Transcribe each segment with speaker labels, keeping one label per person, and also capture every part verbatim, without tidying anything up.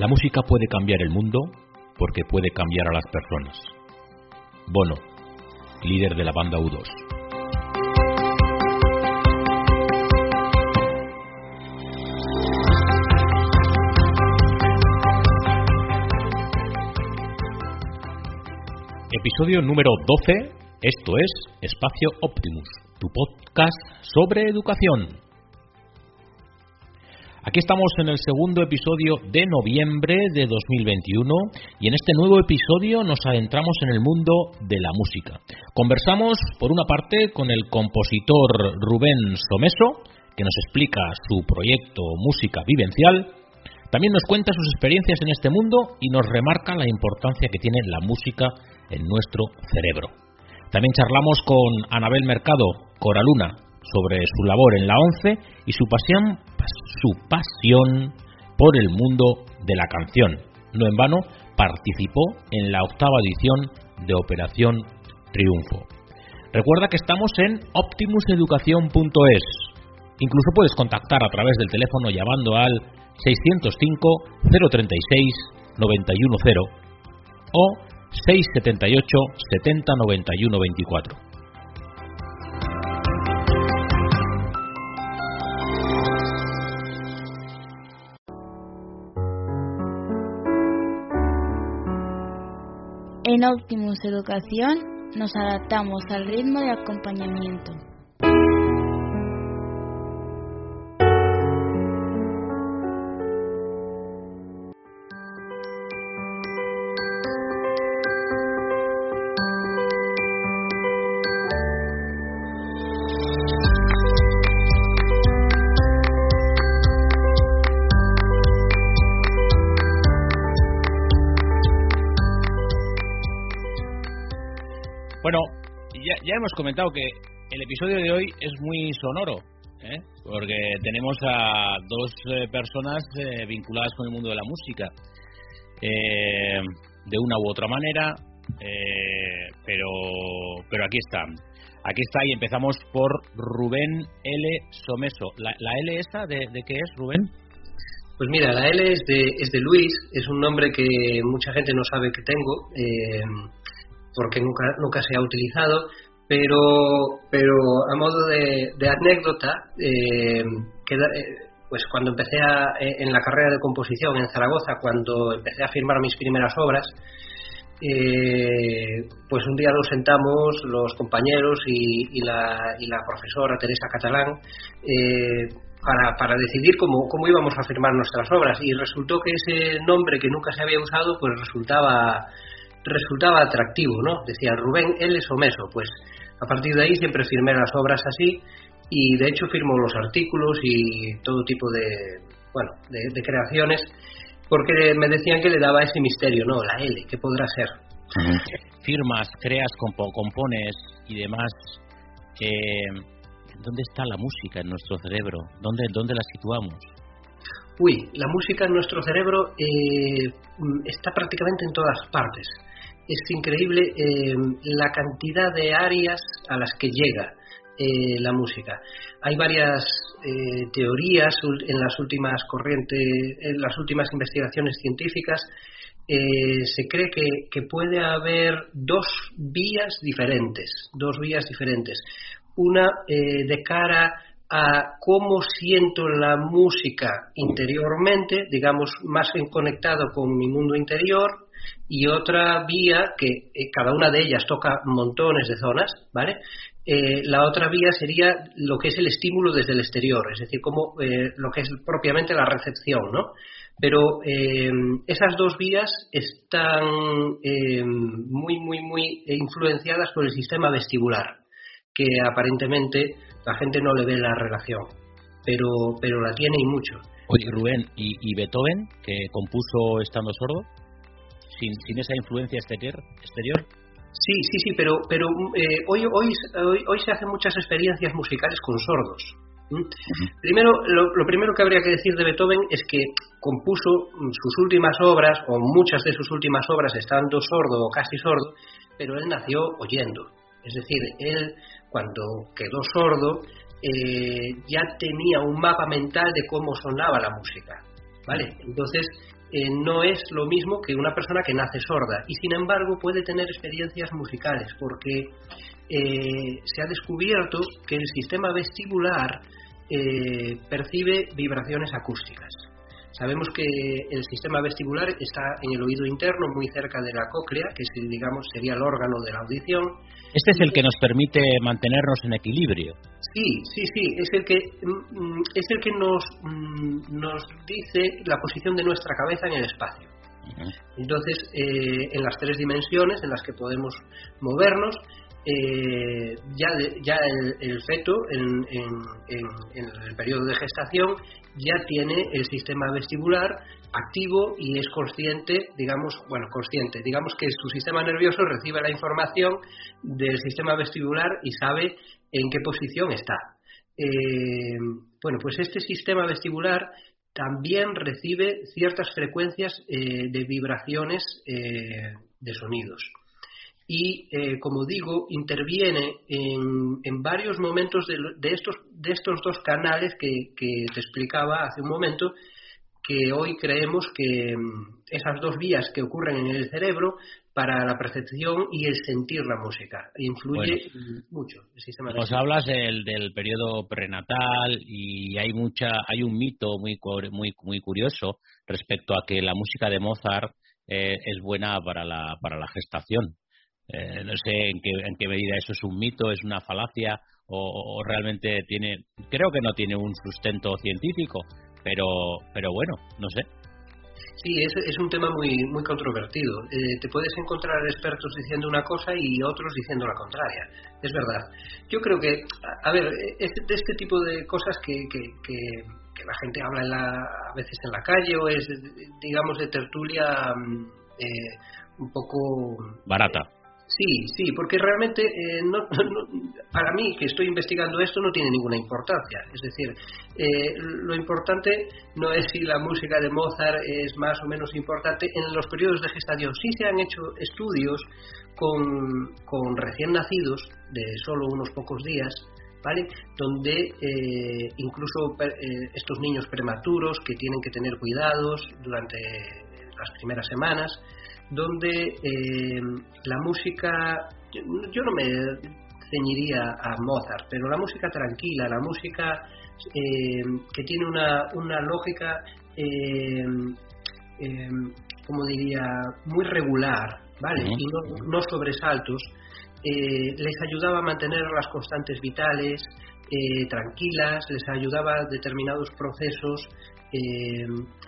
Speaker 1: La música puede cambiar el mundo porque puede cambiar a las personas. Bono, líder de la banda U dos. Episodio número doce, esto es Espacio Optimus, tu podcast sobre educación. Aquí estamos en el segundo episodio de noviembre de dos mil veintiuno y en este nuevo episodio nos adentramos en el mundo de la música. Conversamos por una parte con el compositor Rubén Someso, que nos explica su proyecto Música Vivencial. También nos cuenta sus experiencias en este mundo y nos remarca la importancia que tiene la música en nuestro cerebro. También charlamos con Anabel Mercado, Coraluna, sobre su labor en la ONCE y su pasión, su pasión por el mundo de la canción. No en vano participó en la octava edición de Operación Triunfo. Recuerda que estamos en optimus educación punto es. Incluso puedes contactar a través del teléfono llamando al seiscientos cinco, cero treinta y seis, noventa y uno cero o seiscientos setenta y ocho, setenta, noventa y uno veinticuatro.
Speaker 2: En Optimus Educación nos adaptamos al ritmo de acompañamiento.
Speaker 1: Bueno, ya, ya hemos comentado que el episodio de hoy es muy sonoro, ¿eh? Porque tenemos a dos eh, personas eh, vinculadas con el mundo de la música, eh, de una u otra manera, eh, pero pero aquí están. Aquí está y empezamos por Rubén L. Someso. ¿La, la L esta de, de qué es, Rubén?
Speaker 3: Pues mira, la L es de, es de Luis, es un nombre que mucha gente no sabe que tengo, eh, porque nunca nunca se ha utilizado, pero pero a modo de, de anécdota, eh, queda, eh, pues cuando empecé a, en la carrera de composición en Zaragoza, cuando empecé a firmar mis primeras obras, eh, pues un día nos sentamos los compañeros y, y, la, y la profesora Teresa Catalán eh, para, para decidir cómo, cómo íbamos a firmar nuestras obras, y resultó que ese nombre que nunca se había usado pues resultaba resultaba atractivo, ¿no? Decía Rubén L. Someso. Pues a partir de ahí siempre firmé las obras así, y de hecho firmo los artículos y todo tipo de, bueno, de, de creaciones, porque me decían que le daba ese misterio, ¿no? La L, ¿qué podrá ser?
Speaker 1: Firmas, creas, compo, compones y demás. Eh, ¿Dónde está la música en nuestro cerebro? ¿Dónde, dónde la situamos?
Speaker 3: Uy, la música en nuestro cerebro eh, está prácticamente en todas partes. Es increíble eh, la cantidad de áreas a las que llega eh, la música. Hay varias eh, teorías en las últimas corrientes, en las últimas investigaciones científicas. Eh, se cree que, que puede haber dos vías diferentes, dos vías diferentes. Una eh, de cara a cómo siento la música interiormente, digamos, más conectado con mi mundo interior, y otra vía que eh, cada una de ellas toca montones de zonas, ¿vale? Eh, la otra vía sería lo que es el estímulo desde el exterior, es decir, como eh, lo que es propiamente la recepción, ¿no? Pero eh, esas dos vías están eh, muy, muy, muy influenciadas por el sistema vestibular, que aparentemente la gente no le ve la relación, pero pero la tiene y mucho.
Speaker 1: Oye, Rubén, ¿y, y Beethoven, que compuso estando sordo, sin, sin esa influencia exterior? exterior?
Speaker 3: Sí, sí, sí, pero pero eh, hoy, hoy hoy hoy se hacen muchas experiencias musicales con sordos. ¿Mm? Uh-huh. Primero, lo, lo primero que habría que decir de Beethoven es que compuso sus últimas obras, o muchas de sus últimas obras, estando sordo o casi sordo, pero él nació oyendo. Es decir, él, cuando quedó sordo, eh, ya tenía un mapa mental de cómo sonaba la música, ¿vale? Entonces, eh, no es lo mismo que una persona que nace sorda y sin embargo puede tener experiencias musicales porque eh, se ha descubierto que el sistema vestibular eh, percibe vibraciones acústicas. Sabemos que el sistema vestibular está en el oído interno, muy cerca de la cóclea, que es, digamos, sería el órgano de la audición.
Speaker 1: Este es el que nos permite mantenernos en equilibrio.
Speaker 3: Sí, sí, sí, es el que es el que nos nos dice la posición de nuestra cabeza en el espacio. Uh-huh. Entonces, eh, en las tres dimensiones en las que podemos movernos, eh, ya de, ya el, el feto en, en, en, en el periodo de gestación ya tiene el sistema vestibular activo y es consciente, digamos, bueno, consciente, digamos que su sistema nervioso recibe la información del sistema vestibular y sabe en qué posición está. Eh, bueno, pues este sistema vestibular también recibe ciertas frecuencias eh, de vibraciones eh, de sonidos. Y, eh, como digo, interviene en, en varios momentos de, de, estos, de estos dos canales que, que te explicaba hace un momento, que hoy creemos que esas dos vías que ocurren en el cerebro para la percepción y el sentir la música influye bueno, mucho el sistema
Speaker 1: nos hablas del, del periodo prenatal y hay mucha hay un mito muy muy muy curioso respecto a que la música de Mozart eh, es buena para la para la gestación. Eh, no sé en qué en qué medida eso es un mito, es una falacia o, o realmente tiene, creo que no tiene un sustento científico, pero pero bueno, no sé.
Speaker 3: Sí, es, es un tema muy muy controvertido. Eh, te puedes encontrar expertos diciendo una cosa y otros diciendo la contraria. Es verdad. Yo creo que, a, a ver, este, de este tipo de cosas que, que, que, que la gente habla en la, a veces en la calle o es, digamos, de tertulia eh, un poco
Speaker 1: barata.
Speaker 3: Eh, Sí, sí, porque realmente eh, no, no, para mí, que estoy investigando esto, no tiene ninguna importancia. Es decir, eh, lo importante no es si la música de Mozart es más o menos importante. En los periodos de gestación sí se han hecho estudios con, con recién nacidos de solo unos pocos días, ¿vale? Donde eh, incluso eh, estos niños prematuros que tienen que tener cuidados durante las primeras semanas, donde eh, la música, yo no me ceñiría a Mozart, pero la música tranquila, la música eh, que tiene una, una lógica, eh, eh, como diría, muy regular, ¿vale? Uh-huh. Y no, no sobresaltos, eh, les ayudaba a mantener las constantes vitales eh, tranquilas, les ayudaba a determinados procesos eh,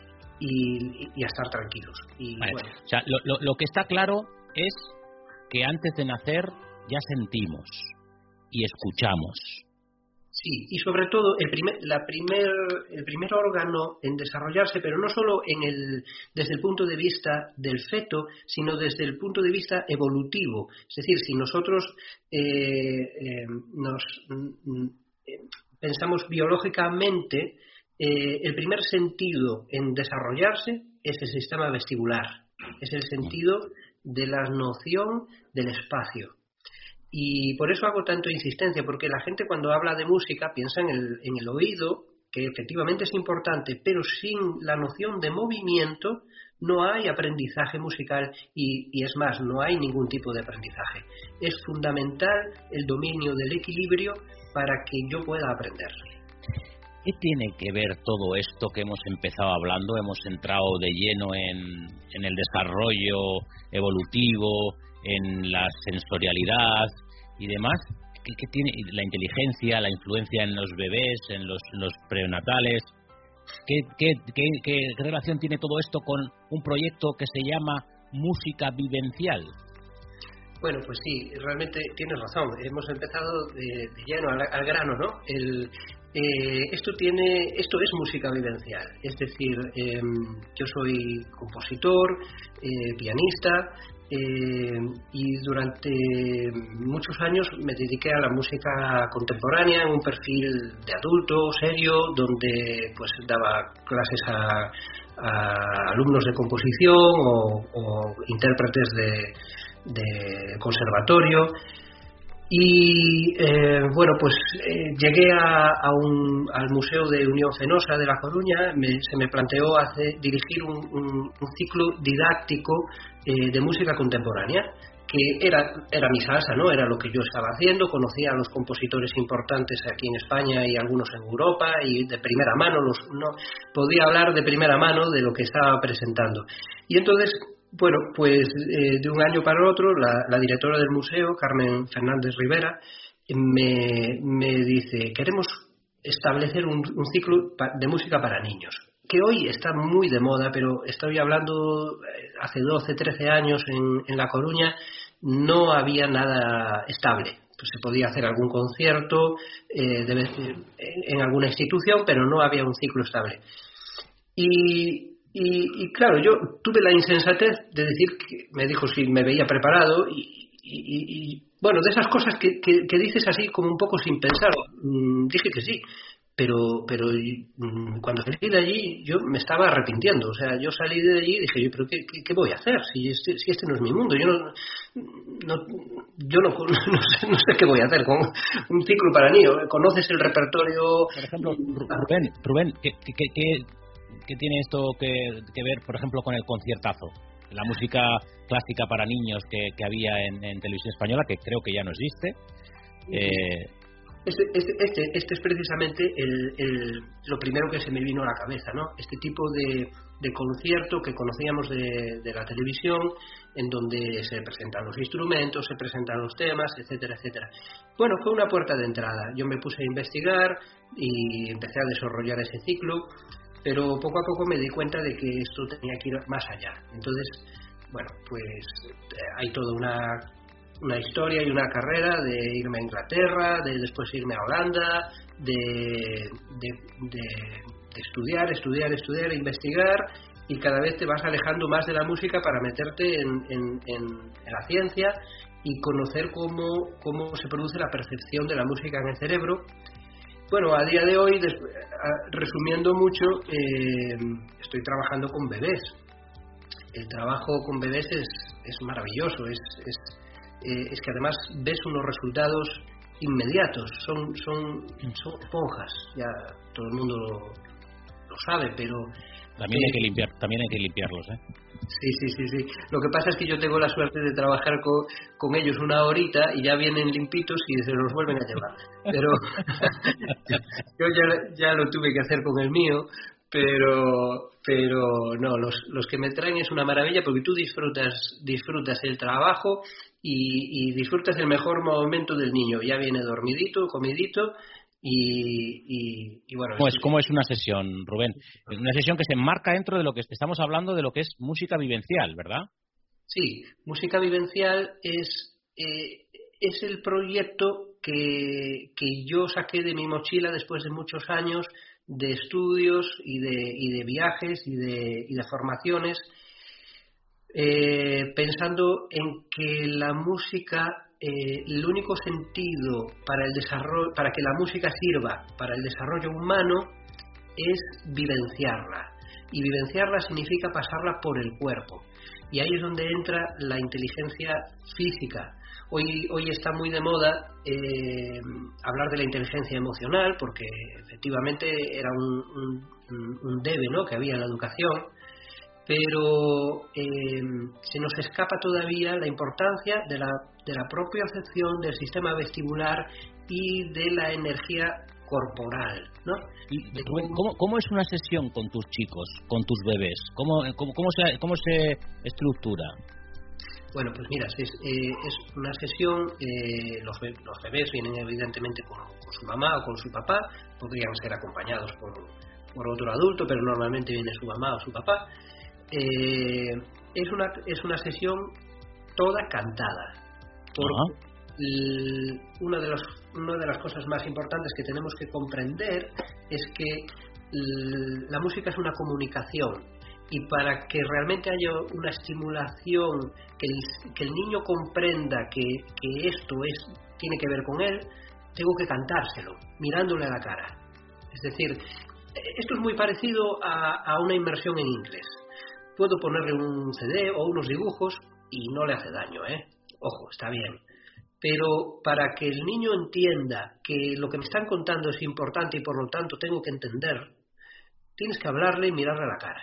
Speaker 3: Y, y a estar tranquilos. Y,
Speaker 1: vale.
Speaker 3: bueno.
Speaker 1: O sea, lo, lo, lo que está claro es que antes de nacer ya sentimos y escuchamos.
Speaker 3: Sí, y sobre todo el primer, la primer, el primer órgano en desarrollarse, pero no solo en el, desde el punto de vista del feto, sino desde el punto de vista evolutivo. Es decir, si nosotros eh, eh, nos eh, pensamos biológicamente, Eh, el primer sentido en desarrollarse es el sistema vestibular, es el sentido de la noción del espacio. Y por eso hago tanto insistencia, porque la gente cuando habla de música piensa en el, en el oído, que efectivamente es importante, pero sin la noción de movimiento no hay aprendizaje musical y, y es más, no hay ningún tipo de aprendizaje. Es fundamental el dominio del equilibrio para que yo pueda aprender.
Speaker 1: ¿Qué tiene que ver todo esto que hemos empezado hablando? Hemos entrado de lleno en, en el desarrollo evolutivo, en la sensorialidad y demás. ¿Qué, qué tiene la inteligencia, la influencia en los bebés, en los, los prenatales? ¿Qué, qué, qué, ¿Qué relación tiene todo esto con un proyecto que se llama Música Vivencial?
Speaker 3: Bueno, pues sí, realmente tienes razón. Hemos empezado de, de lleno al, al grano, ¿no? El... Eh, esto tiene, esto es música vivencial, es decir, eh, yo soy compositor, eh, pianista eh, y durante muchos años me dediqué a la música contemporánea en un perfil de adulto, serio, donde pues daba clases a, a alumnos de composición o, o intérpretes de, de conservatorio. Y eh, bueno, pues eh, llegué a, a un, al Museo de Unión Fenosa de La Coruña. Me, se me planteó hacer, dirigir un, un, un ciclo didáctico eh, de música contemporánea, que era, era mi salsa, ¿no? Era lo que yo estaba haciendo. Conocía a los compositores importantes aquí en España y algunos en Europa, y de primera mano los, no, podía hablar de primera mano de lo que estaba presentando. Y entonces, bueno, pues eh, de un año para otro, la, la directora del museo, Carmen Fernández Rivera, me, me dice: queremos establecer un, un ciclo de música para niños, que hoy está muy de moda, pero estoy hablando hace doce, trece años en, en La Coruña no había nada estable. Pues se podía hacer algún concierto eh, de, en, en alguna institución, pero no había un ciclo estable. Y, y, y claro, yo tuve la insensatez de decir que me dijo si me veía preparado y, y, y bueno, de esas cosas que, que, que dices así como un poco sin pensar. Mm, dije que sí. Pero, pero mm, cuando salí de allí yo me estaba arrepintiendo. O sea, yo salí de allí y dije, yo, pero ¿qué, qué, qué voy a hacer? Si este, si este no es mi mundo. Yo no, no, yo no, no, sé, no sé qué voy a hacer con un ciclo para niños. ¿Conoces el repertorio?
Speaker 1: Por ejemplo, Rubén, Rubén ¿qué, qué, qué, qué tiene esto que, que ver, por ejemplo, con el conciertazo? La música clásica para niños que, que había en, en Televisión Española, que creo que ya no existe. Eh,
Speaker 3: Este, este, este, este es precisamente el, el, lo primero que se me vino a la cabeza, ¿no? Este tipo de, de concierto que conocíamos de, de la televisión, en donde se presentan los instrumentos, se presentan los temas, etcétera, etcétera. Bueno, fue una puerta de entrada. Yo me puse a investigar y empecé a desarrollar ese ciclo, pero poco a poco me di cuenta de que esto tenía que ir más allá. Entonces, bueno, pues hay toda una... una historia y una carrera de irme a Inglaterra, de después irme a Holanda, de, de, de, de estudiar, estudiar, estudiar, investigar, y cada vez te vas alejando más de la música para meterte en, en, en, en la ciencia y conocer cómo, cómo se produce la percepción de la música en el cerebro. Bueno, a día de hoy, después, resumiendo mucho, eh, estoy trabajando con bebés. El trabajo con bebés es, es maravilloso, es... es Eh, es que además ves unos resultados inmediatos, son son son esponjas, ya todo el mundo lo, lo sabe, pero
Speaker 1: también
Speaker 3: eh,
Speaker 1: hay que limpiar, también hay que limpiarlos, ¿eh?
Speaker 3: Sí, sí, sí, sí. Lo que pasa es que yo tengo la suerte de trabajar con, con ellos una horita y ya vienen limpitos y se los vuelven a llevar. Pero yo ya, ya lo tuve que hacer con el mío. Pero pero no, los, los que me traen es una maravilla, porque tú disfrutas disfrutas el trabajo y, y disfrutas el mejor momento del niño. Ya viene dormidito, comidito y, y, y bueno.
Speaker 1: ¿Cómo es, ¿Cómo es una sesión, Rubén? Es una sesión que se enmarca dentro de lo que estamos hablando, de lo que es música vivencial, ¿verdad?
Speaker 3: Sí, música vivencial es eh, es el proyecto que, que yo saqué de mi mochila después de muchos años de estudios y de, y de viajes y de, y de formaciones, eh, pensando en que la música, eh, el único sentido para el desarrollo, para que la música sirva para el desarrollo humano es vivenciarla, y vivenciarla significa pasarla por el cuerpo, y ahí es donde entra la inteligencia física. Hoy, hoy está muy de moda eh, hablar de la inteligencia emocional, porque efectivamente era un, un, un debe, ¿no?, que había en la educación, pero eh, se nos escapa todavía la importancia de la, de la propia acepción del sistema vestibular y de la energía corporal, ¿no?
Speaker 1: Y, ¿cómo, ¿Cómo es una sesión con tus chicos, con tus bebés? ¿Cómo, cómo, cómo, se, cómo se estructura?
Speaker 3: Bueno, pues mira, es, eh, es una sesión, eh, los, be- los bebés vienen evidentemente con, con su mamá o con su papá, podrían ser acompañados por, por otro adulto, pero normalmente viene su mamá o su papá. Eh, es, una, es una sesión toda cantada, porque l- una, de los, una de las cosas más importantes que tenemos que comprender es que l- la música es una comunicación. Y para que realmente haya una estimulación, que el, que el niño comprenda que, que esto es, tiene que ver con él, tengo que cantárselo, mirándole a la cara. Es decir, esto es muy parecido a, a una inmersión en inglés. Puedo ponerle un C D o unos dibujos y no le hace daño, ¿eh? Ojo, está bien. pero para que el niño entienda que lo que me están contando es importante y por lo tanto tengo que entender, tienes que hablarle y mirarle a la cara.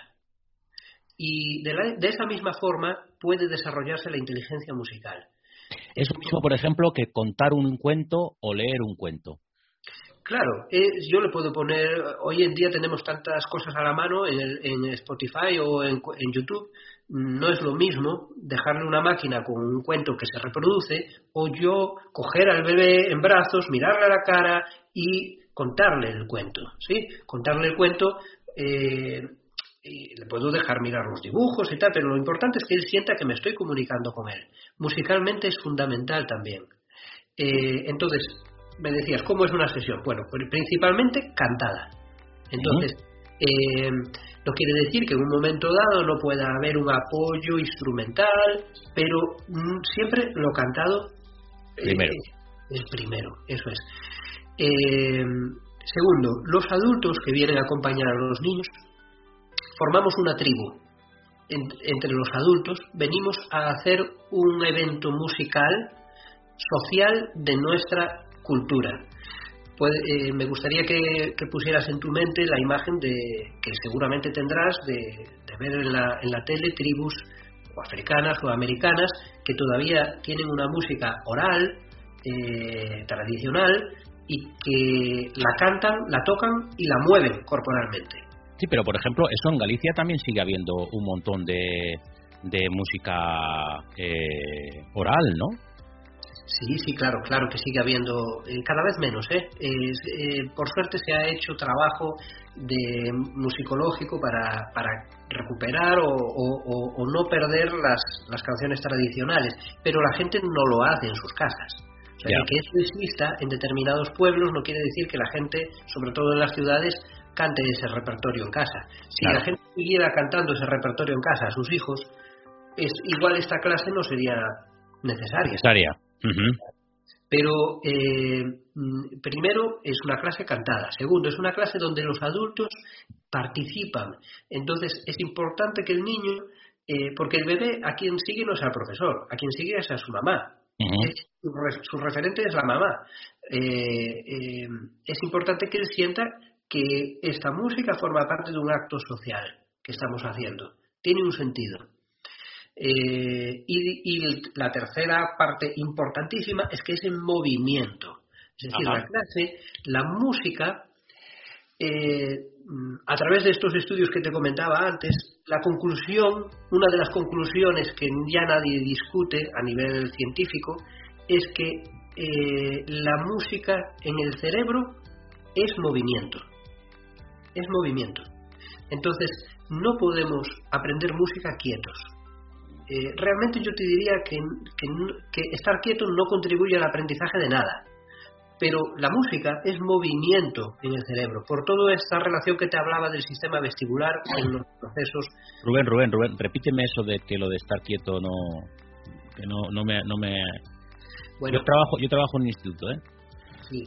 Speaker 3: Y de, la, de esa misma forma puede desarrollarse la inteligencia musical.
Speaker 1: Es lo mismo, por ejemplo, que contar un cuento o leer un cuento.
Speaker 3: Claro, es, yo le puedo poner, hoy en día tenemos tantas cosas a la mano en, el, en Spotify o en, en YouTube, no es lo mismo dejarle una máquina con un cuento que se reproduce o yo coger al bebé en brazos, mirarle a la cara y contarle el cuento, ¿sí? Contarle el cuento, eh, y le puedo dejar mirar los dibujos y tal, pero lo importante es que él sienta que me estoy comunicando con él. Musicalmente es fundamental también. Eh, entonces, me decías, ¿cómo es una sesión? Bueno, pues principalmente cantada. Entonces, eh, no quiere decir que en un momento dado no pueda haber un apoyo instrumental, pero mm, siempre lo cantado
Speaker 1: primero.
Speaker 3: Eh, es primero, eso es. Eh, segundo, los adultos que vienen a acompañar a los niños, formamos una tribu. En, entre los adultos venimos a hacer un evento musical social de nuestra cultura. Pues, eh, me gustaría que, que pusieras en tu mente la imagen de que seguramente tendrás de, de ver en la, en la tele tribus o africanas o americanas que todavía tienen una música oral, eh, tradicional, y que la cantan, la tocan y la mueven corporalmente.
Speaker 1: Sí, pero por ejemplo, eso en Galicia también sigue habiendo un montón de, de música eh, oral, ¿no?
Speaker 3: Sí, sí, claro, claro que sigue habiendo, eh, cada vez menos, ¿eh? Es, eh, por suerte se ha hecho trabajo de musicológico para, para recuperar o, o, o no perder las, las canciones tradicionales, pero la gente no lo hace en sus casas. O sea, que eso exista en determinados pueblos no quiere decir que la gente, sobre todo en las ciudades, cante ese repertorio en casa. Si claro. La gente siguiera cantando ese repertorio en casa a sus hijos, es igual esta clase no sería necesaria.
Speaker 1: Necesaria. Uh-huh.
Speaker 3: Pero eh, primero es una clase cantada, segundo es una clase donde los adultos participan. Entonces es importante que el niño, eh, porque el bebé a quien sigue no es al profesor, a quien sigue es a su mamá. Uh-huh. Es, su, su referente es la mamá. Eh, eh, es importante que él sienta que esta música forma parte de un acto social que estamos haciendo, tiene un sentido. Eh, y, y la tercera parte importantísima es que es en movimiento, es decir, Ajá. la clase, la música, eh, a través de estos estudios que te comentaba antes, la conclusión, una de las conclusiones que ya nadie discute a nivel científico, es que eh, la música en el cerebro es movimiento, es movimiento. Entonces, no podemos aprender música quietos. Eh, realmente yo te diría que, que, que estar quieto no contribuye al aprendizaje de nada, pero la música es movimiento en el cerebro, por toda esta relación que te hablaba del sistema vestibular en los procesos.
Speaker 1: Rubén, Rubén, Rubén, repíteme eso de que lo de estar quieto no, que no, no me, no me. Bueno, yo trabajo, yo trabajo en un instituto, ¿eh?
Speaker 3: Sí.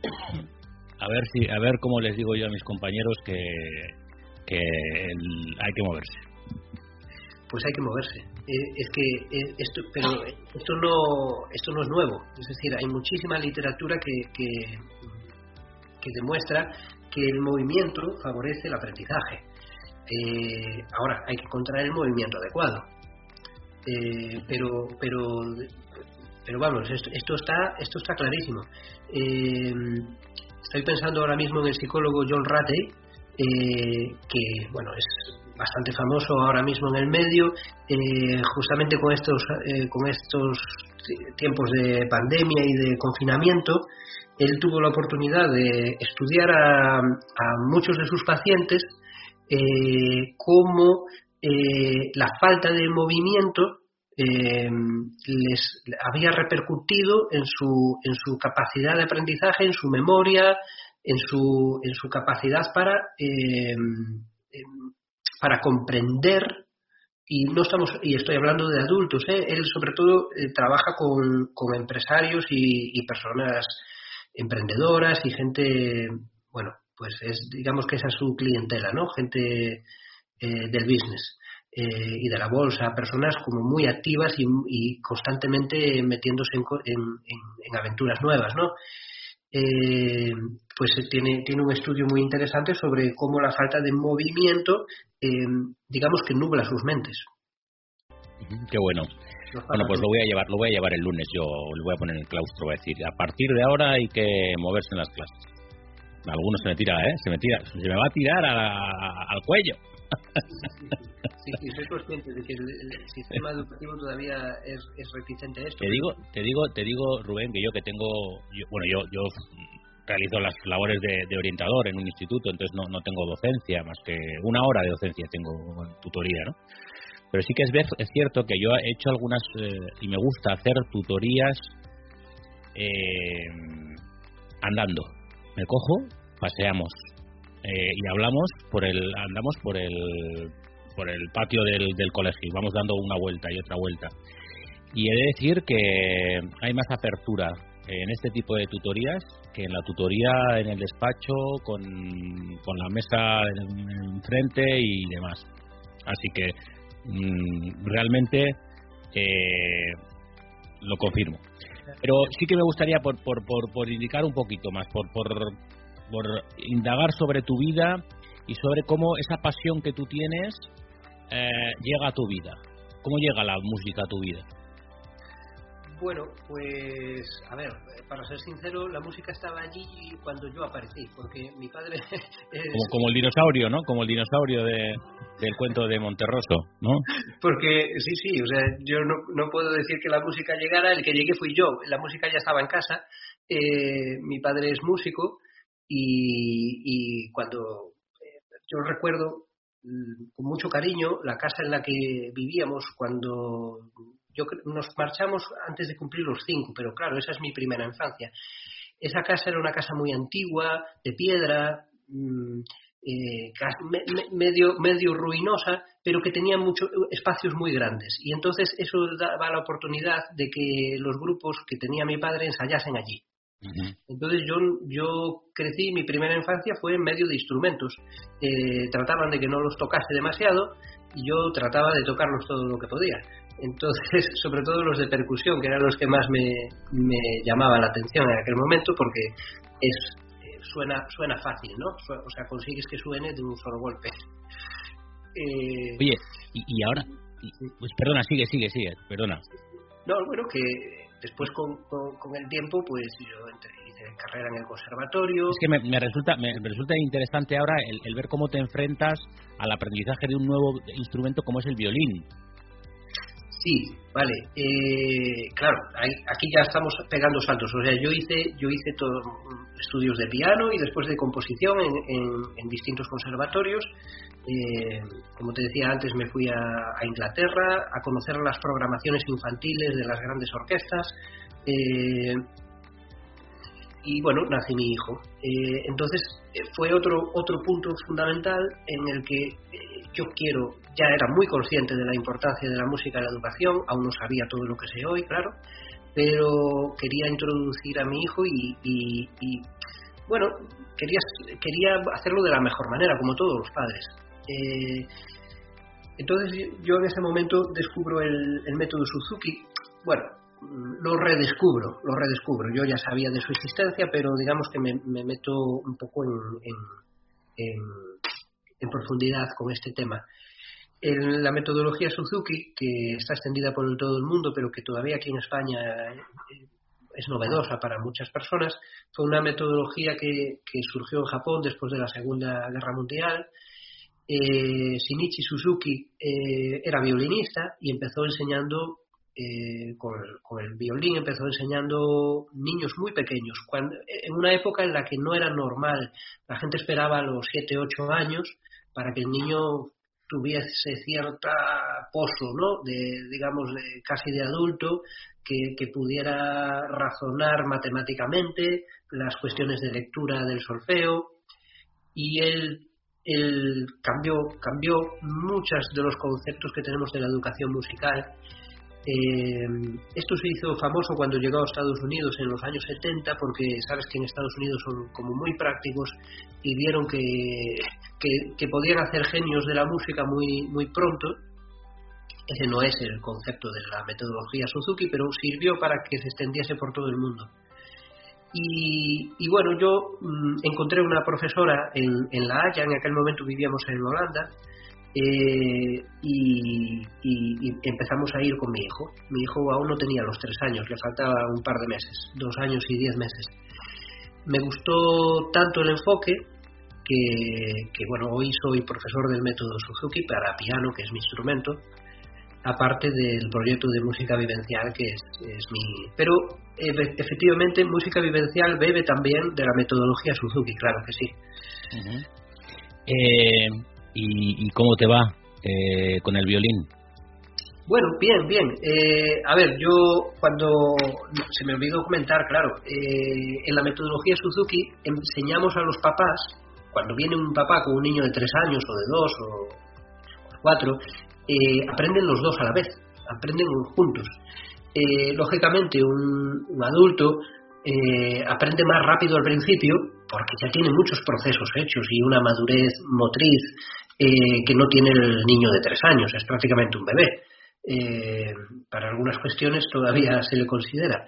Speaker 1: A ver si, a ver cómo les digo yo a mis compañeros que, que el, hay que moverse.
Speaker 3: Pues hay que moverse. Eh, es que eh, esto, pero esto no, esto no es nuevo. Es decir, hay muchísima literatura que, que, que demuestra que el movimiento favorece el aprendizaje. Eh, ahora hay que encontrar el movimiento adecuado. Eh, pero, pero, pero vamos, esto, esto está, esto está clarísimo. Eh, estoy pensando ahora mismo en el psicólogo John Ratey, eh, que bueno es bastante famoso ahora mismo en el medio, eh, justamente con estos eh, con estos tiempos de pandemia y de confinamiento. Él tuvo la oportunidad de estudiar a, a muchos de sus pacientes eh, cómo eh, la falta de movimiento eh, les había repercutido en su en su capacidad de aprendizaje, en su memoria, en su en su capacidad para eh, eh, para comprender, y no estamos y estoy hablando de adultos, ¿eh? Él sobre todo eh, trabaja con, con empresarios y, y personas emprendedoras y gente, bueno, pues es digamos que esa es su clientela, ¿no? Gente eh, del business. eh, y de la bolsa, personas como muy activas y, y constantemente metiéndose en, en, en, en aventuras nuevas, ¿no? Eh, pues tiene, tiene un estudio muy interesante sobre cómo la falta de movimiento, eh, digamos que nubla sus mentes.
Speaker 1: Qué bueno. Bueno, pues lo voy a llevar, lo voy a llevar el lunes. Yo le voy a poner en el claustro, voy a decir, a partir de ahora hay que moverse en las clases. Algunos se me tira, ¿eh? Se me tira, se me va a tirar a, a, al cuello.
Speaker 3: Sí, sí, soy consciente de que el, el sistema educativo todavía es, es reticente a esto.
Speaker 1: Te digo, te digo, te digo, Rubén, que yo que tengo, yo, bueno, yo, yo realizo las labores de, de orientador en un instituto, entonces no, no tengo docencia, más que una hora de docencia tengo en tutoría, ¿no? Pero sí que es, ver, es cierto que yo he hecho algunas, eh, y me gusta hacer tutorías eh, andando. Me cojo, paseamos eh, y hablamos por el, andamos por el, por el patio del, del colegio, vamos dando una vuelta y otra vuelta. Y he de decir que hay más apertura en este tipo de tutorías que en la tutoría en el despacho con, con la mesa enfrente y demás. Así que mmm, realmente eh, lo confirmo. Pero sí que me gustaría por, por, por, por indicar un poquito más, por, por, por indagar sobre tu vida y sobre cómo esa pasión que tú tienes eh, llega a tu vida. ¿Cómo llega la música a tu vida?
Speaker 3: Bueno, pues, a ver, para ser sincero, la música estaba allí cuando yo aparecí, porque mi padre... Es...
Speaker 1: Como, como el dinosaurio, ¿no? Como el dinosaurio de, del cuento de Monterroso, ¿no?
Speaker 3: Porque, sí, sí, o sea, yo no, no puedo decir que la música llegara, el que llegué fui yo, la música ya estaba en casa, eh, mi padre es músico y, y cuando... Eh, yo recuerdo con mucho cariño la casa en la que vivíamos cuando... Yo, nos marchamos antes de cumplir los cinco, pero claro, esa es mi primera infancia. Esa casa era una casa muy antigua, de piedra, mmm, eh, me, me, medio, medio ruinosa, pero que tenía muchos espacios muy grandes. Y entonces eso daba la oportunidad de que los grupos que tenía mi padre ensayasen allí. Uh-huh. Entonces yo, yo crecí, mi primera infancia fue en medio de instrumentos. Eh, trataban de que no los tocase demasiado y yo trataba de tocarlos todo lo que podía. Entonces, sobre todo los de percusión, que eran los que más me, me llamaban la atención en aquel momento, porque es eh, suena suena fácil, ¿no? O sea, consigues que suene de un solo golpe.
Speaker 1: Eh... Oye, y, y ahora, pues perdona, sigue, sigue, sigue, perdona.
Speaker 3: No, bueno, que después con, con, con el tiempo, pues yo entré, hice carrera en el conservatorio.
Speaker 1: Es que me, me resulta me, me resulta interesante ahora el, el ver cómo te enfrentas al aprendizaje de un nuevo instrumento como es el violín.
Speaker 3: Sí, vale. Eh, claro, hay, aquí ya estamos pegando saltos. O sea, yo hice yo hice todo, estudios de piano y después de composición en, en, en distintos conservatorios. Eh, como te decía antes, me fui a, a Inglaterra a conocer las programaciones infantiles de las grandes orquestas. Eh, y bueno, nací mi hijo. Eh, entonces eh, fue otro otro punto fundamental en el que eh, yo quiero, ya era muy consciente de la importancia de la música en la educación, aún no sabía todo lo que sé hoy, claro, pero quería introducir a mi hijo y, y, y bueno, quería, quería hacerlo de la mejor manera, como todos los padres. Eh, entonces yo en ese momento descubro el, el método Suzuki. Bueno, lo redescubro, lo redescubro. Yo ya sabía de su existencia, pero digamos que me, me meto un poco en, en, en, en profundidad con este tema. En la metodología Suzuki, que está extendida por todo el mundo, pero que todavía aquí en España es novedosa para muchas personas, fue una metodología que, que surgió en Japón después de la Segunda Guerra Mundial. Eh, Shinichi Suzuki eh, era violinista y empezó enseñando Eh, con, el, con el violín, empezó enseñando niños muy pequeños, cuando, en una época en la que no era normal, la gente esperaba los siete ocho años para que el niño tuviese cierta pozo, ¿no? De, digamos, de, casi de adulto, que, que pudiera razonar matemáticamente las cuestiones de lectura del solfeo, y él, él cambió, cambió muchos de los conceptos que tenemos de la educación musical. Eh, esto se hizo famoso cuando llegó a Estados Unidos en los años setenta, porque sabes que en Estados Unidos son como muy prácticos y vieron que, que, que podían hacer genios de la música muy, muy pronto, ese no es el concepto de la metodología Suzuki, pero sirvió para que se extendiese por todo el mundo. Y, y bueno, yo mmm, encontré una profesora en, en La Haya, en aquel momento vivíamos en Holanda, eh, y, y, y empezamos a ir con mi hijo. Mi hijo aún no tenía los tres años, le faltaba un par de meses, dos años y diez meses. Me gustó tanto el enfoque que, que bueno, hoy soy profesor del método Suzuki para piano, que es mi instrumento, aparte del proyecto de música vivencial, que es, es mi... Pero efectivamente música vivencial bebe también de la metodología Suzuki, claro que sí.
Speaker 1: Uh-huh. eh, y, ¿Y cómo te va eh, con el violín?
Speaker 3: Bueno, bien, bien. Eh, a ver, yo cuando... Se me olvidó comentar, claro, eh, en la metodología Suzuki enseñamos a los papás, cuando viene un papá con un niño de tres años o de dos o cuatro, eh, aprenden los dos a la vez, aprenden juntos. Eh, lógicamente un, un adulto eh, aprende más rápido al principio porque ya tiene muchos procesos hechos y una madurez motriz eh, que no tiene el niño de tres años, es prácticamente un bebé. Eh, para algunas cuestiones todavía se le considera,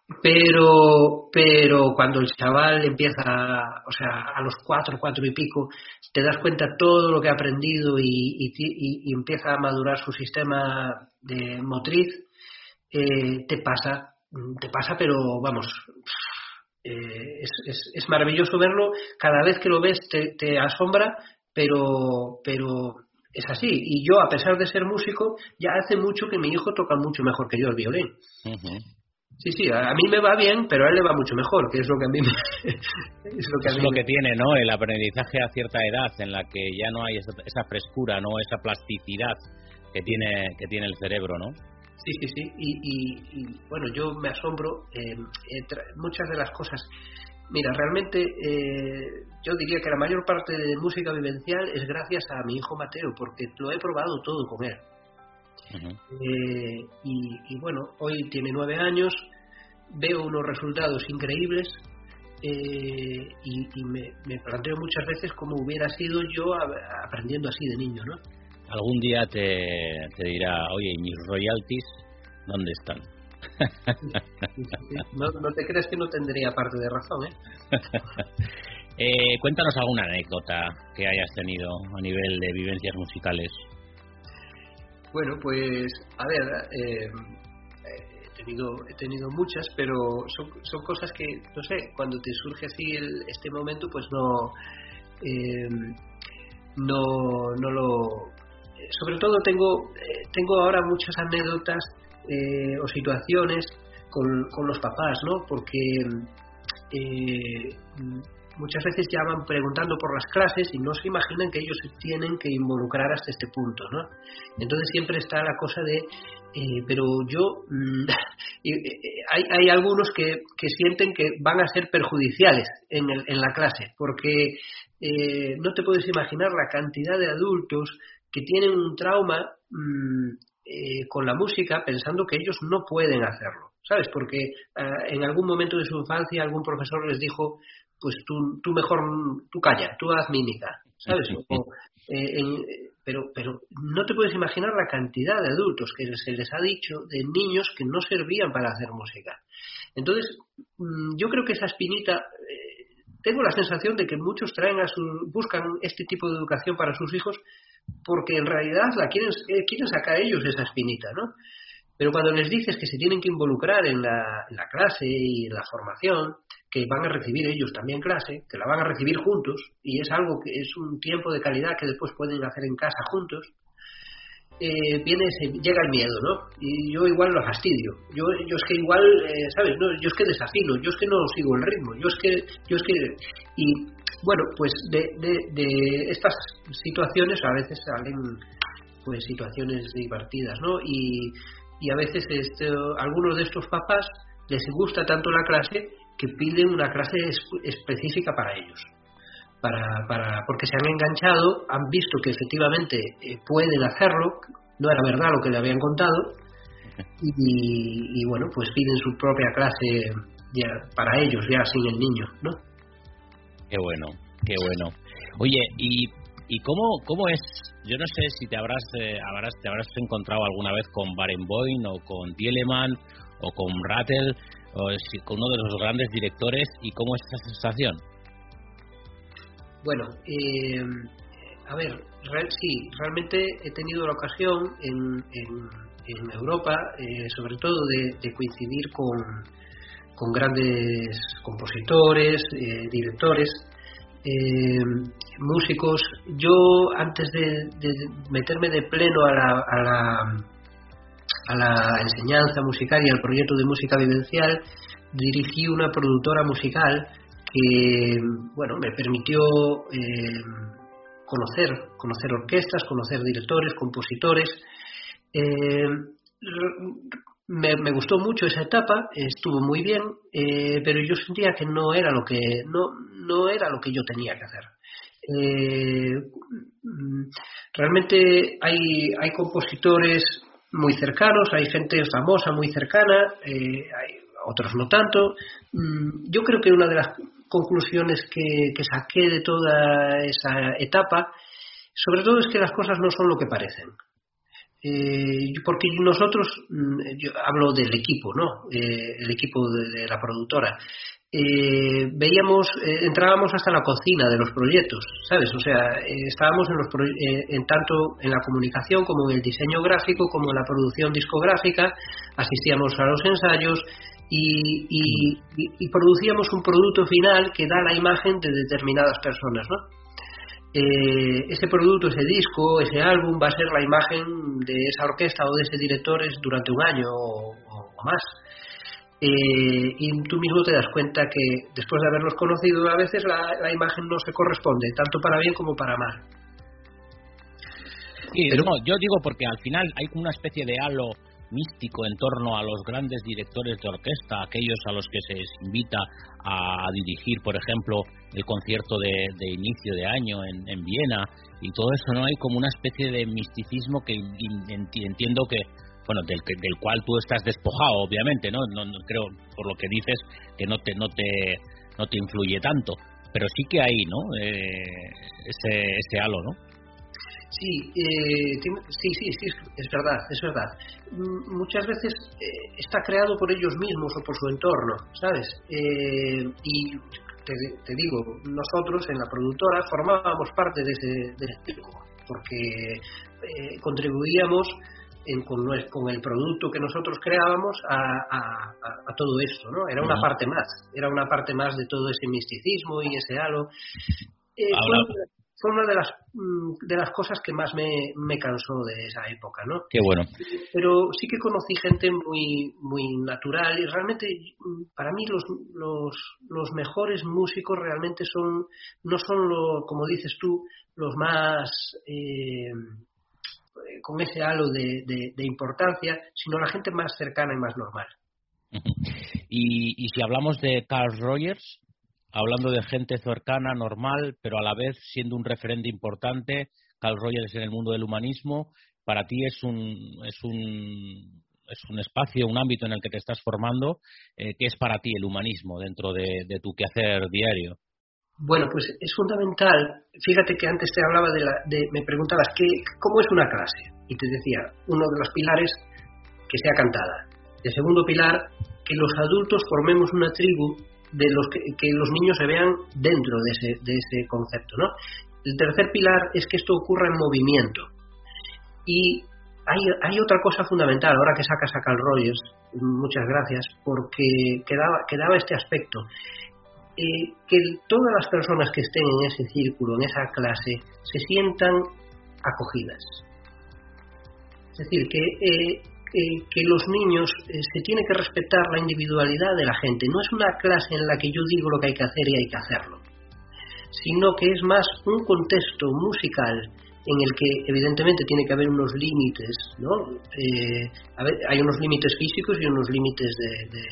Speaker 3: pero pero cuando el chaval empieza, o sea, a los cuatro, cuatro y pico, te das cuenta todo lo que ha aprendido y, y, y, y empieza a madurar su sistema de motriz. Eh, te pasa, te pasa, pero vamos, eh, es, es, es maravilloso verlo. Cada vez que lo ves te, te asombra, pero, pero es así. Y yo, a pesar de ser músico, ya hace mucho que mi hijo toca mucho mejor que yo el violín. Uh-huh. Sí, sí, a, a mí me va bien, pero a él le va mucho mejor, que es lo que a mí me...
Speaker 1: es lo que, a mí es lo me... que tiene, ¿no? El aprendizaje a cierta edad, en la que ya no hay esa, esa frescura, ¿no? Esa plasticidad que tiene, que tiene el cerebro, ¿no?
Speaker 3: Sí, sí, sí, y, y, y bueno, yo me asombro eh, eh, tra- muchas de las cosas. Mira, realmente eh, yo diría que la mayor parte de música vivencial es gracias a mi hijo Mateo, porque lo he probado todo con él. Uh-huh. eh, y, y bueno, hoy tiene nueve años, veo unos resultados increíbles, eh, y, y me, me planteo muchas veces cómo hubiera sido yo a, a aprendiendo así de niño, ¿no?
Speaker 1: Algún día te, te dirá, oye, ¿y mis royalties dónde están?
Speaker 3: No, no te creas que no tendría parte de razón, ¿eh?
Speaker 1: eh cuéntanos alguna anécdota que hayas tenido a nivel de vivencias musicales.
Speaker 3: Bueno, pues, a ver, eh, he tenido he tenido muchas, pero son, son cosas que, no sé, cuando te surge así el, este momento, pues no, eh, no, no lo... Sobre todo tengo eh, tengo ahora muchas anécdotas eh, o situaciones con, con los papás, ¿no? Porque eh, muchas veces ya van preguntando por las clases y no se imaginan que ellos se tienen que involucrar hasta este punto, ¿no? Entonces siempre está la cosa de eh, pero yo mmm, hay, hay algunos que, que sienten que van a ser perjudiciales en, el, en la clase, porque eh, no te puedes imaginar la cantidad de adultos que tienen un trauma mmm, eh, con la música, pensando que ellos no pueden hacerlo, ¿sabes? Porque eh, en algún momento de su infancia algún profesor les dijo, pues tú, tú mejor, tú calla, tú haz mímica, ¿sabes? O, eh, en, pero, pero no te puedes imaginar la cantidad de adultos que se les ha dicho de niños que no servían para hacer música. Entonces, mmm, yo creo que esa espinita... Eh, tengo la sensación de que muchos traen a su, buscan este tipo de educación para sus hijos porque en realidad la quieren, eh, quieren sacar ellos esa espinita, ¿no? Pero cuando les dices que se tienen que involucrar en la, en la clase y en la formación, que van a recibir ellos también clase, que la van a recibir juntos, y es algo que es un tiempo de calidad que después pueden hacer en casa juntos, eh, viene ese, llega el miedo, ¿no? Y yo igual lo fastidio, yo, yo es que igual, eh, ¿sabes? No, yo es que desafino, yo es que no sigo el ritmo, yo es que, yo es que, y bueno, pues de, de, de estas situaciones a veces salen pues situaciones divertidas, ¿no? Y, y a veces este, algunos de estos papás les gusta tanto la clase que piden una clase es, específica para ellos. Para, para, porque se han enganchado, han visto que efectivamente eh, pueden hacerlo, no era verdad lo que le habían contado, y, y bueno, pues piden su propia clase ya, para ellos, ya sin el niño, ¿no?
Speaker 1: Qué bueno, qué bueno. Oye, y ¿Y cómo, cómo es? Yo no sé si te habrás, eh, habrás te habrás encontrado alguna vez con Barenboim o con Telemann o con Rattle o si, con uno de los grandes directores, y cómo es esa sensación.
Speaker 3: Bueno, eh, a ver, real, sí, realmente he tenido la ocasión en, en, en Europa, eh, sobre todo de, de coincidir con, con grandes compositores, eh, directores, eh, músicos. Yo, antes de, de meterme de pleno a la, a la a la enseñanza musical y al proyecto de música vivencial, dirigí una productora musical que, bueno, me permitió eh, conocer conocer orquestas, conocer directores, compositores. Eh, me, me gustó mucho esa etapa, estuvo muy bien, eh, pero yo sentía que no era lo que no no era lo que yo tenía que hacer. Eh, realmente hay hay compositores muy cercanos, hay gente famosa muy cercana, eh, hay otros no tanto. Yo creo que una de las conclusiones que, que saqué de toda esa etapa, sobre todo, es que las cosas no son lo que parecen. Eh, porque nosotros, yo hablo del equipo, ¿no? Eh, el equipo de, de la productora. Eh, veíamos, eh, entrábamos hasta la cocina de los proyectos, ¿sabes? O sea, eh, estábamos en, los pro, eh, en tanto en la comunicación como en el diseño gráfico, como en la producción discográfica, asistíamos a los ensayos y, y, y, y producíamos un producto final que da la imagen de determinadas personas, ¿no? Eh, ese producto, ese disco, ese álbum va a ser la imagen de esa orquesta o de ese director durante un año o, o más. Eh, y tú mismo te das cuenta que después de haberlos conocido, a veces la, la imagen no se corresponde, tanto para bien como para mal.
Speaker 1: Sí, pero no, yo digo porque al final hay una especie de halo místico en torno a los grandes directores de orquesta, aquellos a los que se les invita a dirigir, por ejemplo, el concierto de, de inicio de año en, en Viena, y todo eso, ¿no? Hay como una especie de misticismo que entiendo que, bueno, del, del cual tú estás despojado, obviamente, ¿no? No, no creo, por lo que dices, que no te no te no te influye tanto, pero sí que hay, ¿no? Eh, ese ese halo, ¿no?
Speaker 3: Sí, eh, sí, sí, sí, es verdad, es verdad. Muchas veces eh, está creado por ellos mismos o por su entorno, ¿sabes? Eh, y te, te digo, nosotros en la productora formábamos parte de ese, de ese círculo, porque eh, contribuíamos en, con, con el producto que nosotros creábamos a, a, a todo esto, ¿no? Era una parte más, era una parte más de todo ese misticismo y ese halo. Eh, fue, fue una de las de las cosas que más me, me cansó de esa época, ¿no?
Speaker 1: Qué bueno.
Speaker 3: Pero sí que conocí gente muy muy natural, y realmente para mí los los los mejores músicos realmente son no son lo, como dices tú, los más eh, con ese halo de, de, de importancia, sino la gente más cercana y más normal.
Speaker 1: Y, y si hablamos de Carl Rogers, hablando de gente cercana, normal, pero a la vez siendo un referente importante, Carl Rogers en el mundo del humanismo, para ti es un es un es un espacio, un ámbito en el que te estás formando. Eh, ¿Qué es para ti el humanismo dentro de, de tu quehacer diario?
Speaker 3: Bueno, pues es fundamental. Fíjate que antes te hablaba de, la, de me preguntabas ¿qué, cómo es una clase, y te decía, uno de los pilares, que sea cantada. El segundo pilar, que los adultos formemos una tribu de los que, que los niños se vean dentro de ese, de ese concepto, ¿no? El tercer pilar es que esto ocurra en movimiento. Y hay, hay otra cosa fundamental, ahora que sacas a Carl Rogers, muchas gracias, porque quedaba, quedaba este aspecto. Eh, que todas las personas que estén en ese círculo, en esa clase, se sientan acogidas. Es decir, que, eh, eh, que los niños eh, se tiene que respetar la individualidad de la gente. No es una clase en la que yo digo lo que hay que hacer y hay que hacerlo, sino que es más un contexto musical en el que evidentemente tiene que haber unos límites, ¿no? Eh, a ver, hay unos límites físicos y unos límites de, de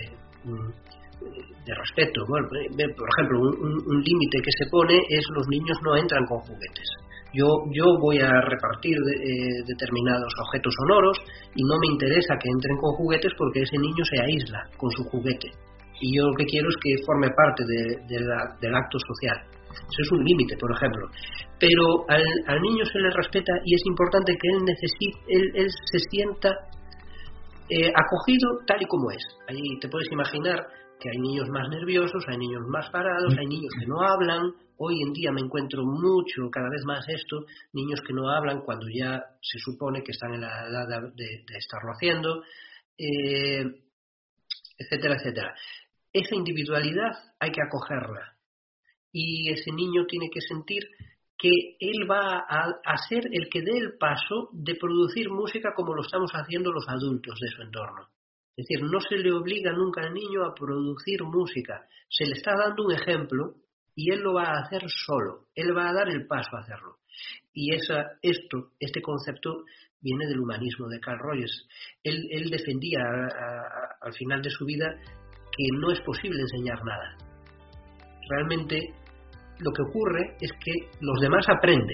Speaker 3: de respeto. Bueno, por ejemplo, un, un, un límite que se pone es los niños no entran con juguetes. Yo yo voy a repartir de, eh, determinados objetos sonoros y no me interesa que entren con juguetes porque ese niño se aísla con su juguete. Y yo lo que quiero es que forme parte de, de la, del acto social. Eso es un límite, por ejemplo. Pero al, al niño se le respeta y es importante que él necesite, él, él se sienta eh, acogido tal y como es. Ahí te puedes imaginar que hay niños más nerviosos, hay niños más parados, hay niños que no hablan. Hoy en día me encuentro mucho, cada vez más esto, niños que no hablan cuando ya se supone que están en la edad de, de estarlo haciendo, eh, etcétera, etcétera. Esa individualidad hay que acogerla y ese niño tiene que sentir que él va a, a ser el que dé el paso de producir música como lo estamos haciendo los adultos de su entorno. Es decir, no se le obliga nunca al niño a producir música, se le está dando un ejemplo y él lo va a hacer solo, él va a dar el paso a hacerlo. Y esa, esto, este concepto viene del humanismo de Carl Rogers. Él, él defendía a, a, al final de su vida que no es posible enseñar nada. Realmente lo que ocurre es que los demás aprenden.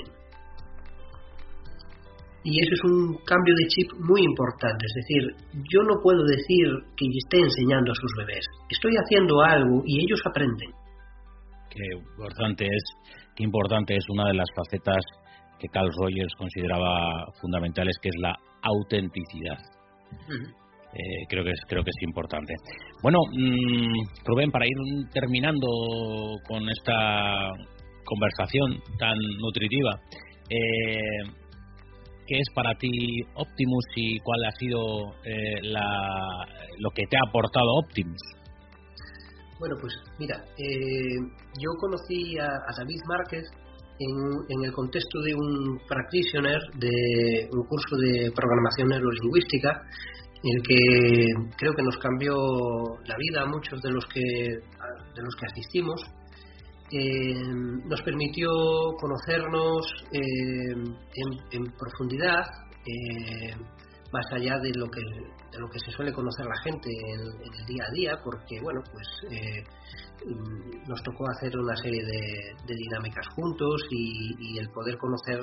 Speaker 3: Y eso es un cambio de chip muy importante. Es decir, yo no puedo decir que esté enseñando a sus bebés. Estoy haciendo algo y ellos aprenden.
Speaker 1: Qué importante es, qué importante es una de las facetas que Carl Rogers consideraba fundamentales, que es la autenticidad. Uh-huh. Eh, creo que es creo que es importante. Bueno, mmm, Rubén, para ir terminando con esta conversación tan nutritiva, eh, ¿qué es para ti Optimus y cuál ha sido eh, la, lo que te ha aportado Optimus?
Speaker 3: Bueno, pues mira, eh, yo conocí a, a David Márquez en, en el contexto de un practitioner de un curso de programación neurolingüística, en el que creo que nos cambió la vida a muchos de los que de los que asistimos. Eh, nos permitió conocernos eh, en, en profundidad, eh, más allá de lo que de lo que se suele conocer la gente en, en el día a día, porque bueno, pues eh, nos tocó hacer una serie de, de dinámicas juntos y, y el poder conocer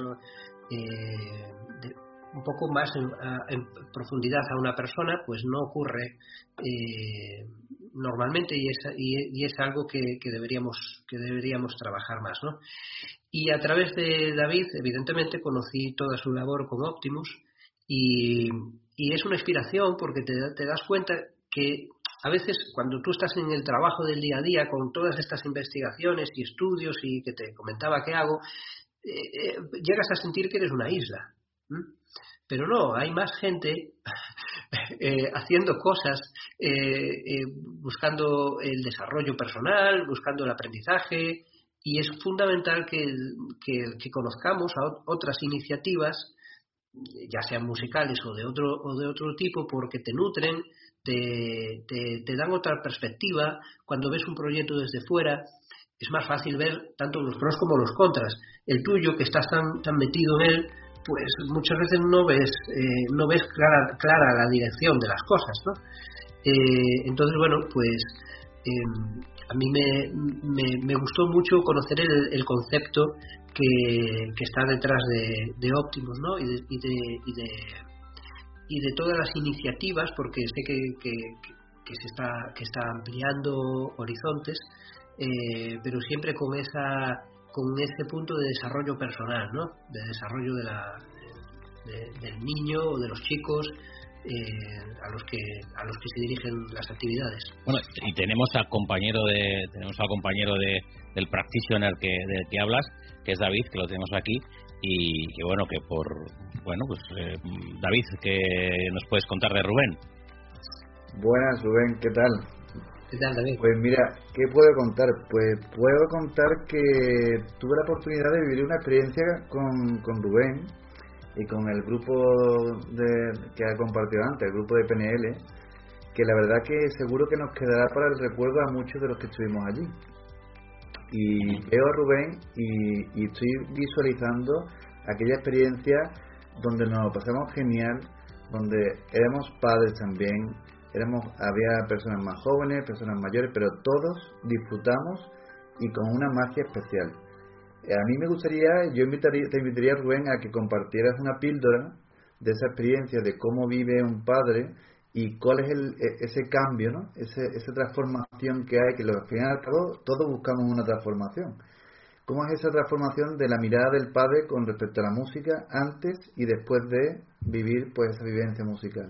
Speaker 3: eh, de, un poco más en, a, en profundidad a una persona, pues no ocurre eh, normalmente y es, y, y es algo que, que deberíamos que deberíamos trabajar más, ¿no? Y a través de David, evidentemente, conocí toda su labor con Optimus y, y es una inspiración porque te, te das cuenta que a veces cuando tú estás en el trabajo del día a día con todas estas investigaciones y estudios y que te comentaba que hago, eh, eh, llegas a sentir que eres una isla. ¿Mm? Pero no, hay más gente eh, haciendo cosas, eh, eh, buscando el desarrollo personal, buscando el aprendizaje, y es fundamental que, que, que conozcamos a otras iniciativas, ya sean musicales o de otro o de otro tipo, porque te nutren, te, te, te dan otra perspectiva. Cuando ves un proyecto desde fuera, es más fácil ver tanto los pros como los contras. El tuyo, que estás tan, tan metido en él, pues muchas veces no ves eh, no ves clara, clara la dirección de las cosas, ¿no? Eh, entonces, bueno, pues eh, a mí me, me, me gustó mucho conocer el, el concepto que, que está detrás de, de Optimus, ¿no? Y de, y de, y de y de todas las iniciativas, porque sé que, que, que se está que está ampliando horizontes, eh, pero siempre con esa con ese punto de desarrollo personal, ¿no? De desarrollo de la, de, del niño o de los chicos eh, a los que a los que se dirigen las actividades.
Speaker 1: Bueno, y tenemos al compañero de tenemos al compañero de del practitioner que del que hablas, que es David, que lo tenemos aquí, y que bueno, que por bueno, pues eh, David, ¿qué nos puedes contar de Rubén?
Speaker 4: Buenas, Rubén, ¿qué tal?
Speaker 3: ¿Qué tal, David?
Speaker 4: Pues mira, ¿qué puedo contar? Pues puedo contar que tuve la oportunidad de vivir una experiencia con, con Rubén y con el grupo de, que ha compartido antes, el grupo de P N L, que la verdad que seguro que nos quedará para el recuerdo a muchos de los que estuvimos allí. Y veo a Rubén y, y estoy visualizando aquella experiencia donde nos lo pasamos genial, donde éramos padres también. Éramos, había personas más jóvenes, personas mayores, pero todos disfrutamos y con una magia especial. A mí me gustaría, yo invitaría, te invitaría, Rubén, a que compartieras una píldora de esa experiencia de cómo vive un padre y cuál es el, ese cambio, ¿no? Ese, esa transformación que hay, que al final y al cabo todos buscamos una transformación. ¿Cómo es esa transformación de la mirada del padre con respecto a la música antes y después de vivir pues esa vivencia musical?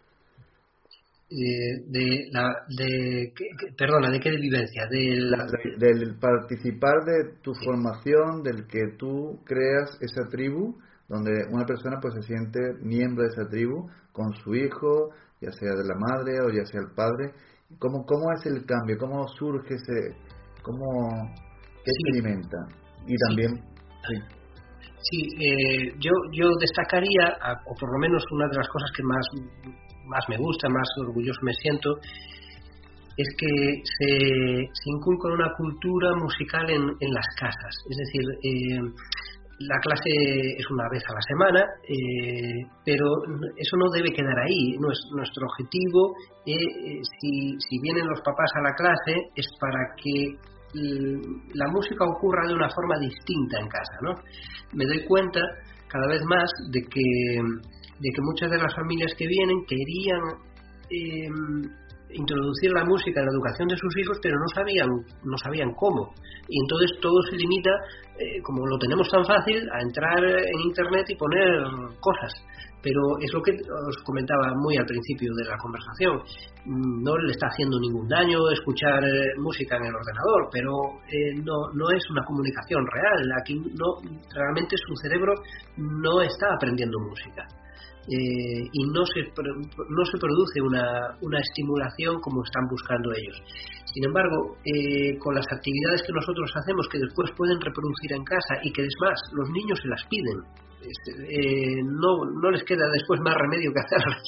Speaker 3: Eh, de la de que, que, perdona, ¿de qué vivencia? Del,
Speaker 4: la, de, del participar de tu sí. formación, del que tú creas esa tribu, donde una persona pues se siente miembro de esa tribu con su hijo, ya sea de la madre o ya sea el padre. ¿Cómo, cómo es el cambio? ¿Cómo surge ese, cómo sí. experimenta? Y también
Speaker 3: sí, sí. sí eh, yo yo destacaría, o por lo menos una de las cosas que más más me gusta, más orgulloso me siento, es que se, se inculca una cultura musical en, en las casas. Es decir, eh, la clase es una vez a la semana, eh, pero eso no debe quedar ahí. Nuestro, nuestro objetivo, eh, si, si vienen los papás a la clase, es para que la música ocurra de una forma distinta en casa, ¿no? Me doy cuenta cada vez más de que de que muchas de las familias que vienen querían eh, introducir la música en la educación de sus hijos, pero no sabían no sabían cómo. Y entonces todo se limita, eh, como lo tenemos tan fácil, a entrar en internet y poner cosas. Pero es lo que os comentaba muy al principio de la conversación. No le está haciendo ningún daño escuchar eh, música en el ordenador, pero eh, no, no es una comunicación real. Aquí no, realmente su cerebro no está aprendiendo música. Eh, y no se no se produce una, una estimulación como están buscando ellos. Sin embargo, eh, con las actividades que nosotros hacemos, que después pueden reproducir en casa y que es más, los niños se las piden, eh, no, no les queda después más remedio que hacerlas.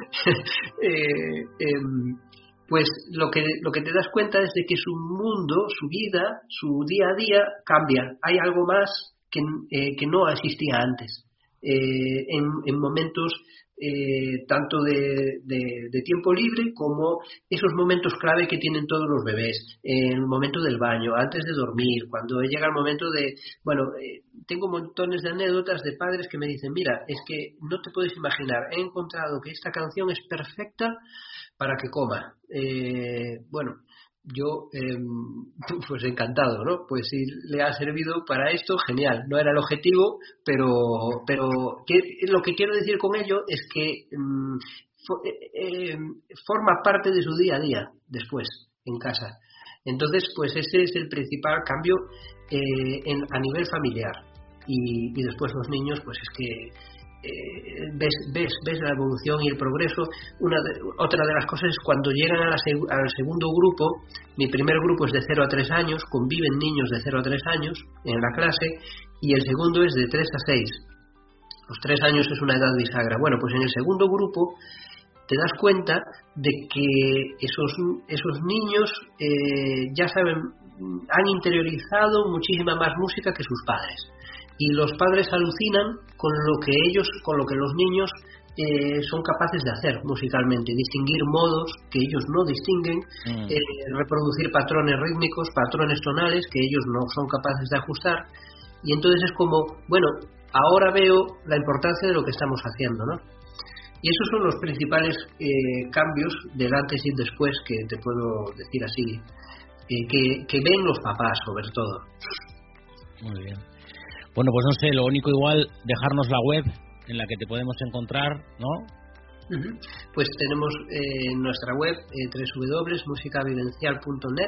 Speaker 3: eh, eh, pues lo que lo que te das cuenta es de que su mundo, su vida, su día a día cambia. Hay algo más que, eh, que no existía antes. Eh, en, en momentos eh, tanto de, de, de tiempo libre como esos momentos clave que tienen todos los bebés, en el momento del baño, antes de dormir, cuando llega el momento de, bueno, eh, tengo montones de anécdotas de padres que me dicen, mira, es que no te puedes imaginar, he encontrado que esta canción es perfecta para que coma. Eh, bueno, yo eh, pues encantado, ¿no? Pues si le ha servido para esto, genial. No era el objetivo, pero pero que, lo que quiero decir con ello es que eh, for, eh, forma parte de su día a día después en casa. Entonces, pues ese es el principal cambio eh, en, a nivel familiar. Y, y después los niños, pues es que Eh, ves, ves, ves la evolución y el progreso. Una de, otra de las cosas es cuando llegan a la seg- al segundo grupo. Mi primer grupo es de cero a tres años, conviven niños de cero a tres años en la clase, y el segundo es de tres a seis. Los tres años es una edad bisagra. Bueno, pues en el segundo grupo te das cuenta de que esos, esos niños eh, ya saben, han interiorizado muchísima más música que sus padres. Y los padres alucinan con lo que ellos, con lo que los niños eh, son capaces de hacer musicalmente, distinguir modos que ellos no distinguen, mm. eh, reproducir patrones rítmicos, patrones tonales que ellos no son capaces de ajustar. Y entonces es como, bueno, ahora veo la importancia de lo que estamos haciendo, ¿no? Y esos son los principales eh, cambios del antes y después que te puedo decir así, eh, que, que ven los papás sobre todo.
Speaker 1: Muy bien. Bueno, pues no sé, lo único igual, dejarnos la web en la que te podemos encontrar, ¿no?
Speaker 3: Uh-huh. Pues tenemos eh, nuestra web, eh, doble u doble u doble punto música vivencial punto net,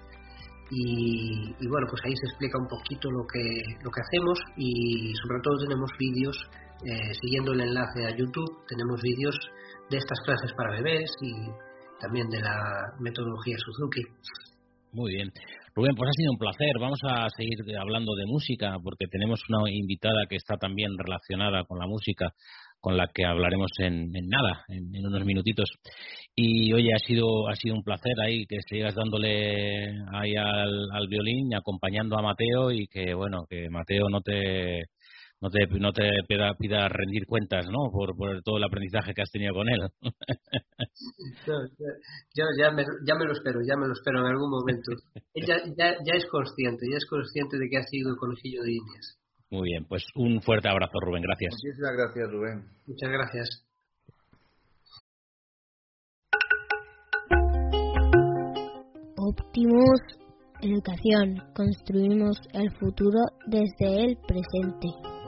Speaker 3: y, y bueno, pues ahí se explica un poquito lo que lo que hacemos, y sobre todo tenemos vídeos, eh, siguiendo el enlace a YouTube, tenemos vídeos de estas clases para bebés y también de la metodología Suzuki.
Speaker 1: Muy bien. Rubén, pues ha sido un placer. Vamos a seguir hablando de música porque tenemos una invitada que está también relacionada con la música, con la que hablaremos en, en nada, en, en unos minutitos. Y oye, ha sido ha sido un placer ahí que sigas dándole ahí al, al violín y acompañando a Mateo, y que bueno, que Mateo no te no te no te pida, pida rendir cuentas, ¿no? Por, por todo el aprendizaje que has tenido con él.
Speaker 3: No, ya, ya, me, ya me lo espero, ya me lo espero en algún momento. Él ya, ya, ya es consciente, ya es consciente de que ha sido el conejillo de Indias.
Speaker 1: Muy bien, pues un fuerte abrazo, Rubén, gracias.
Speaker 4: Muchísimas gracias, Rubén.
Speaker 3: Muchas gracias.
Speaker 2: Optimus Educación. Construimos el futuro desde el presente.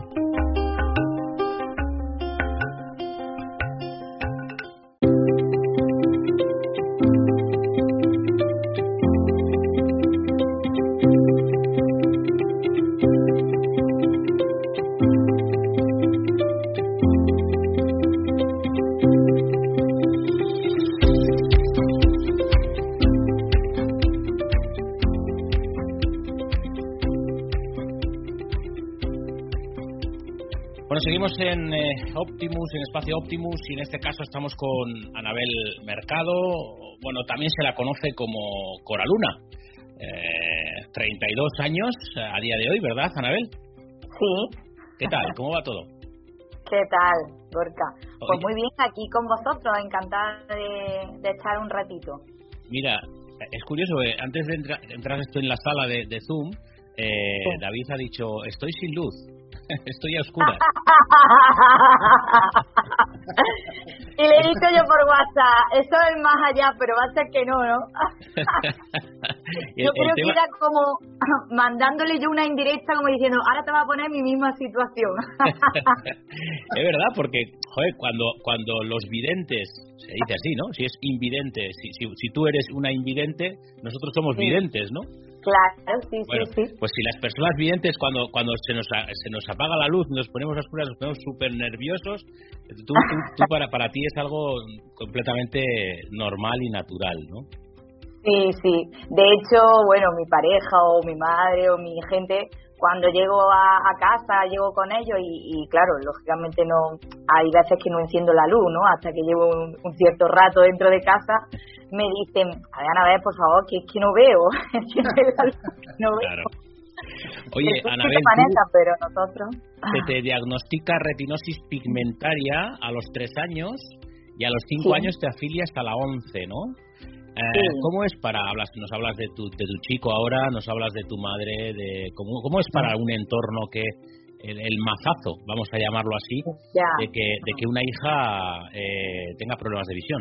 Speaker 1: Bueno, seguimos en eh, Optimus, en Espacio Optimus, y en este caso estamos con Anabel Mercado. Bueno, también se la conoce como Coraluna. Eh, treinta y dos años a día de hoy, ¿verdad, Anabel?
Speaker 5: Sí.
Speaker 1: ¿Qué tal? ¿Cómo va todo?
Speaker 5: ¿Qué tal, Gorka? Pues
Speaker 1: Oye.
Speaker 5: muy bien, aquí con vosotros, encantada de, de estar un ratito.
Speaker 1: Mira, es curioso, eh, antes de entra, entrar esto en la sala de, de Zoom, eh,
Speaker 5: Sí.
Speaker 1: David ha dicho, estoy sin luz, estoy a oscuras.
Speaker 5: Y le he dicho yo por WhatsApp, eso es más allá, pero va a ser que no, ¿no?
Speaker 1: Y el-
Speaker 5: Yo
Speaker 1: el
Speaker 5: creo
Speaker 1: tema-
Speaker 5: que era como mandándole yo una indirecta, como diciendo, ahora te va a poner mi misma situación.
Speaker 1: Es verdad, porque joder, cuando cuando los videntes, se dice así, ¿no? Si es invidente, si, si, si tú eres una invidente, nosotros somos
Speaker 5: Sí.
Speaker 1: videntes, ¿no?
Speaker 5: Claro, sí,
Speaker 1: Bueno,
Speaker 5: sí, sí.
Speaker 1: pues si las personas videntes, cuando cuando se nos a- se nos apaga la luz, nos ponemos a oscuras, nos ponemos súper nerviosos, tú, tú, tú para, para ti es algo completamente normal y natural, ¿no?
Speaker 5: Sí, sí. De hecho, bueno, mi pareja o mi madre o mi gente, cuando llego a, a casa, llego con ellos y, y, claro, lógicamente no, hay veces que no enciendo la luz, ¿no? Hasta que llevo un, un cierto rato dentro de casa, me dicen, a ver, Anabel, por favor, que es que no veo, enciende la luz, no veo.
Speaker 1: Claro. Oye,
Speaker 5: Eso sí
Speaker 1: Anabel,
Speaker 5: se maneja, pero nosotros...
Speaker 1: se te diagnostica retinosis pigmentaria a los tres años y a los cinco
Speaker 5: Sí.
Speaker 1: años te afilias a la once, ¿no? Eh,
Speaker 5: Sí.
Speaker 1: ¿Cómo es para, hablas, nos hablas de tu, de tu chico ahora, nos hablas de tu madre, de cómo, cómo es para un entorno que el, el mazazo, vamos a llamarlo así,
Speaker 5: Ya.
Speaker 1: de que, de que una hija eh, tenga problemas de visión?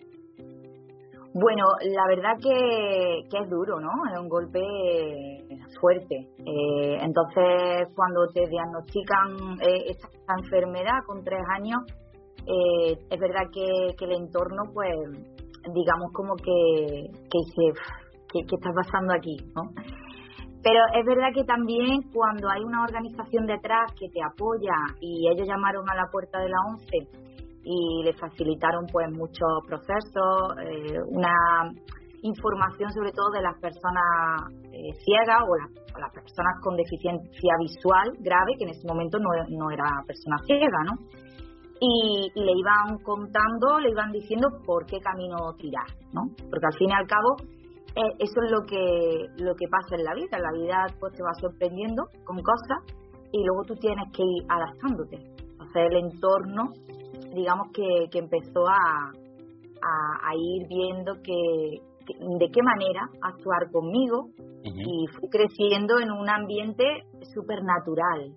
Speaker 5: Bueno, la verdad que, que es duro, ¿no? Es un golpe fuerte. Eh, entonces, cuando te diagnostican eh, esta enfermedad con tres años, eh, es verdad que, que el entorno, pues, digamos como que, que se, que, que está pasando aquí, ¿no? Pero es verdad que también cuando hay una organización detrás que te apoya, y ellos llamaron a la puerta de la ONCE y le facilitaron pues muchos procesos, eh, una información sobre todo de las personas eh, ciegas o las, o las personas con deficiencia visual grave, que en ese momento no, no era persona ciega, ¿no? Y, y le iban contando, le iban diciendo por qué camino tirar, ¿no? Porque al fin y al cabo eh, eso es lo que lo que pasa en la vida. En la vida pues te va sorprendiendo con cosas y luego tú tienes que ir adaptándote. Entonces el entorno, digamos que, que empezó a, a, a ir viendo que, que de qué manera actuar conmigo. Uh-huh. Y fui creciendo en un ambiente súper natural.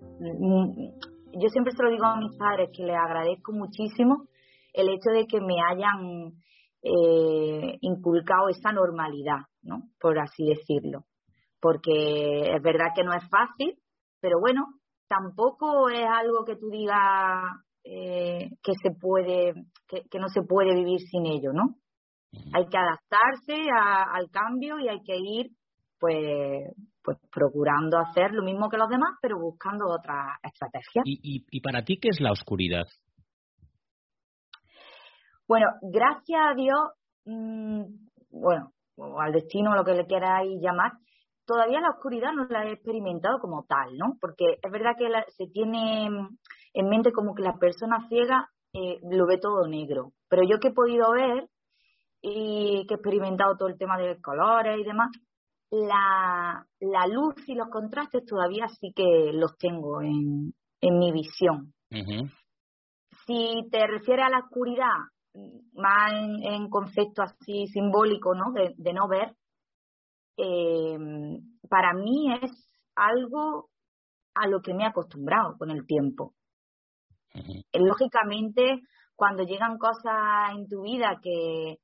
Speaker 5: Yo siempre se lo digo a mis padres que les agradezco muchísimo el hecho de que me hayan eh, inculcado esa normalidad, ¿no? Por así decirlo. Porque es verdad que no es fácil, pero bueno, tampoco es algo que tú digas eh, que se puede, que, que no se puede vivir sin ello, ¿no? Hay que adaptarse a, al cambio y hay que ir, pues, pues procurando hacer lo mismo que los demás, pero buscando otras estrategias.
Speaker 1: ¿Y, y, y para ti qué es la oscuridad?
Speaker 5: Bueno, gracias a Dios, mmm, bueno, o al destino, lo que le queráis llamar, todavía la oscuridad no la he experimentado como tal, ¿no? Porque es verdad que la, se tiene en mente como que la persona ciega eh, lo ve todo negro. Pero yo que he podido ver y que he experimentado todo el tema de colores y demás, la, la luz y los contrastes todavía sí que los tengo en, en mi visión. Uh-huh. Si te refieres a la oscuridad, más en, en concepto así simbólico, ¿no? De, de no ver, eh, para mí es algo a lo que me he acostumbrado con el tiempo. Uh-huh. Lógicamente, cuando llegan cosas en tu vida que,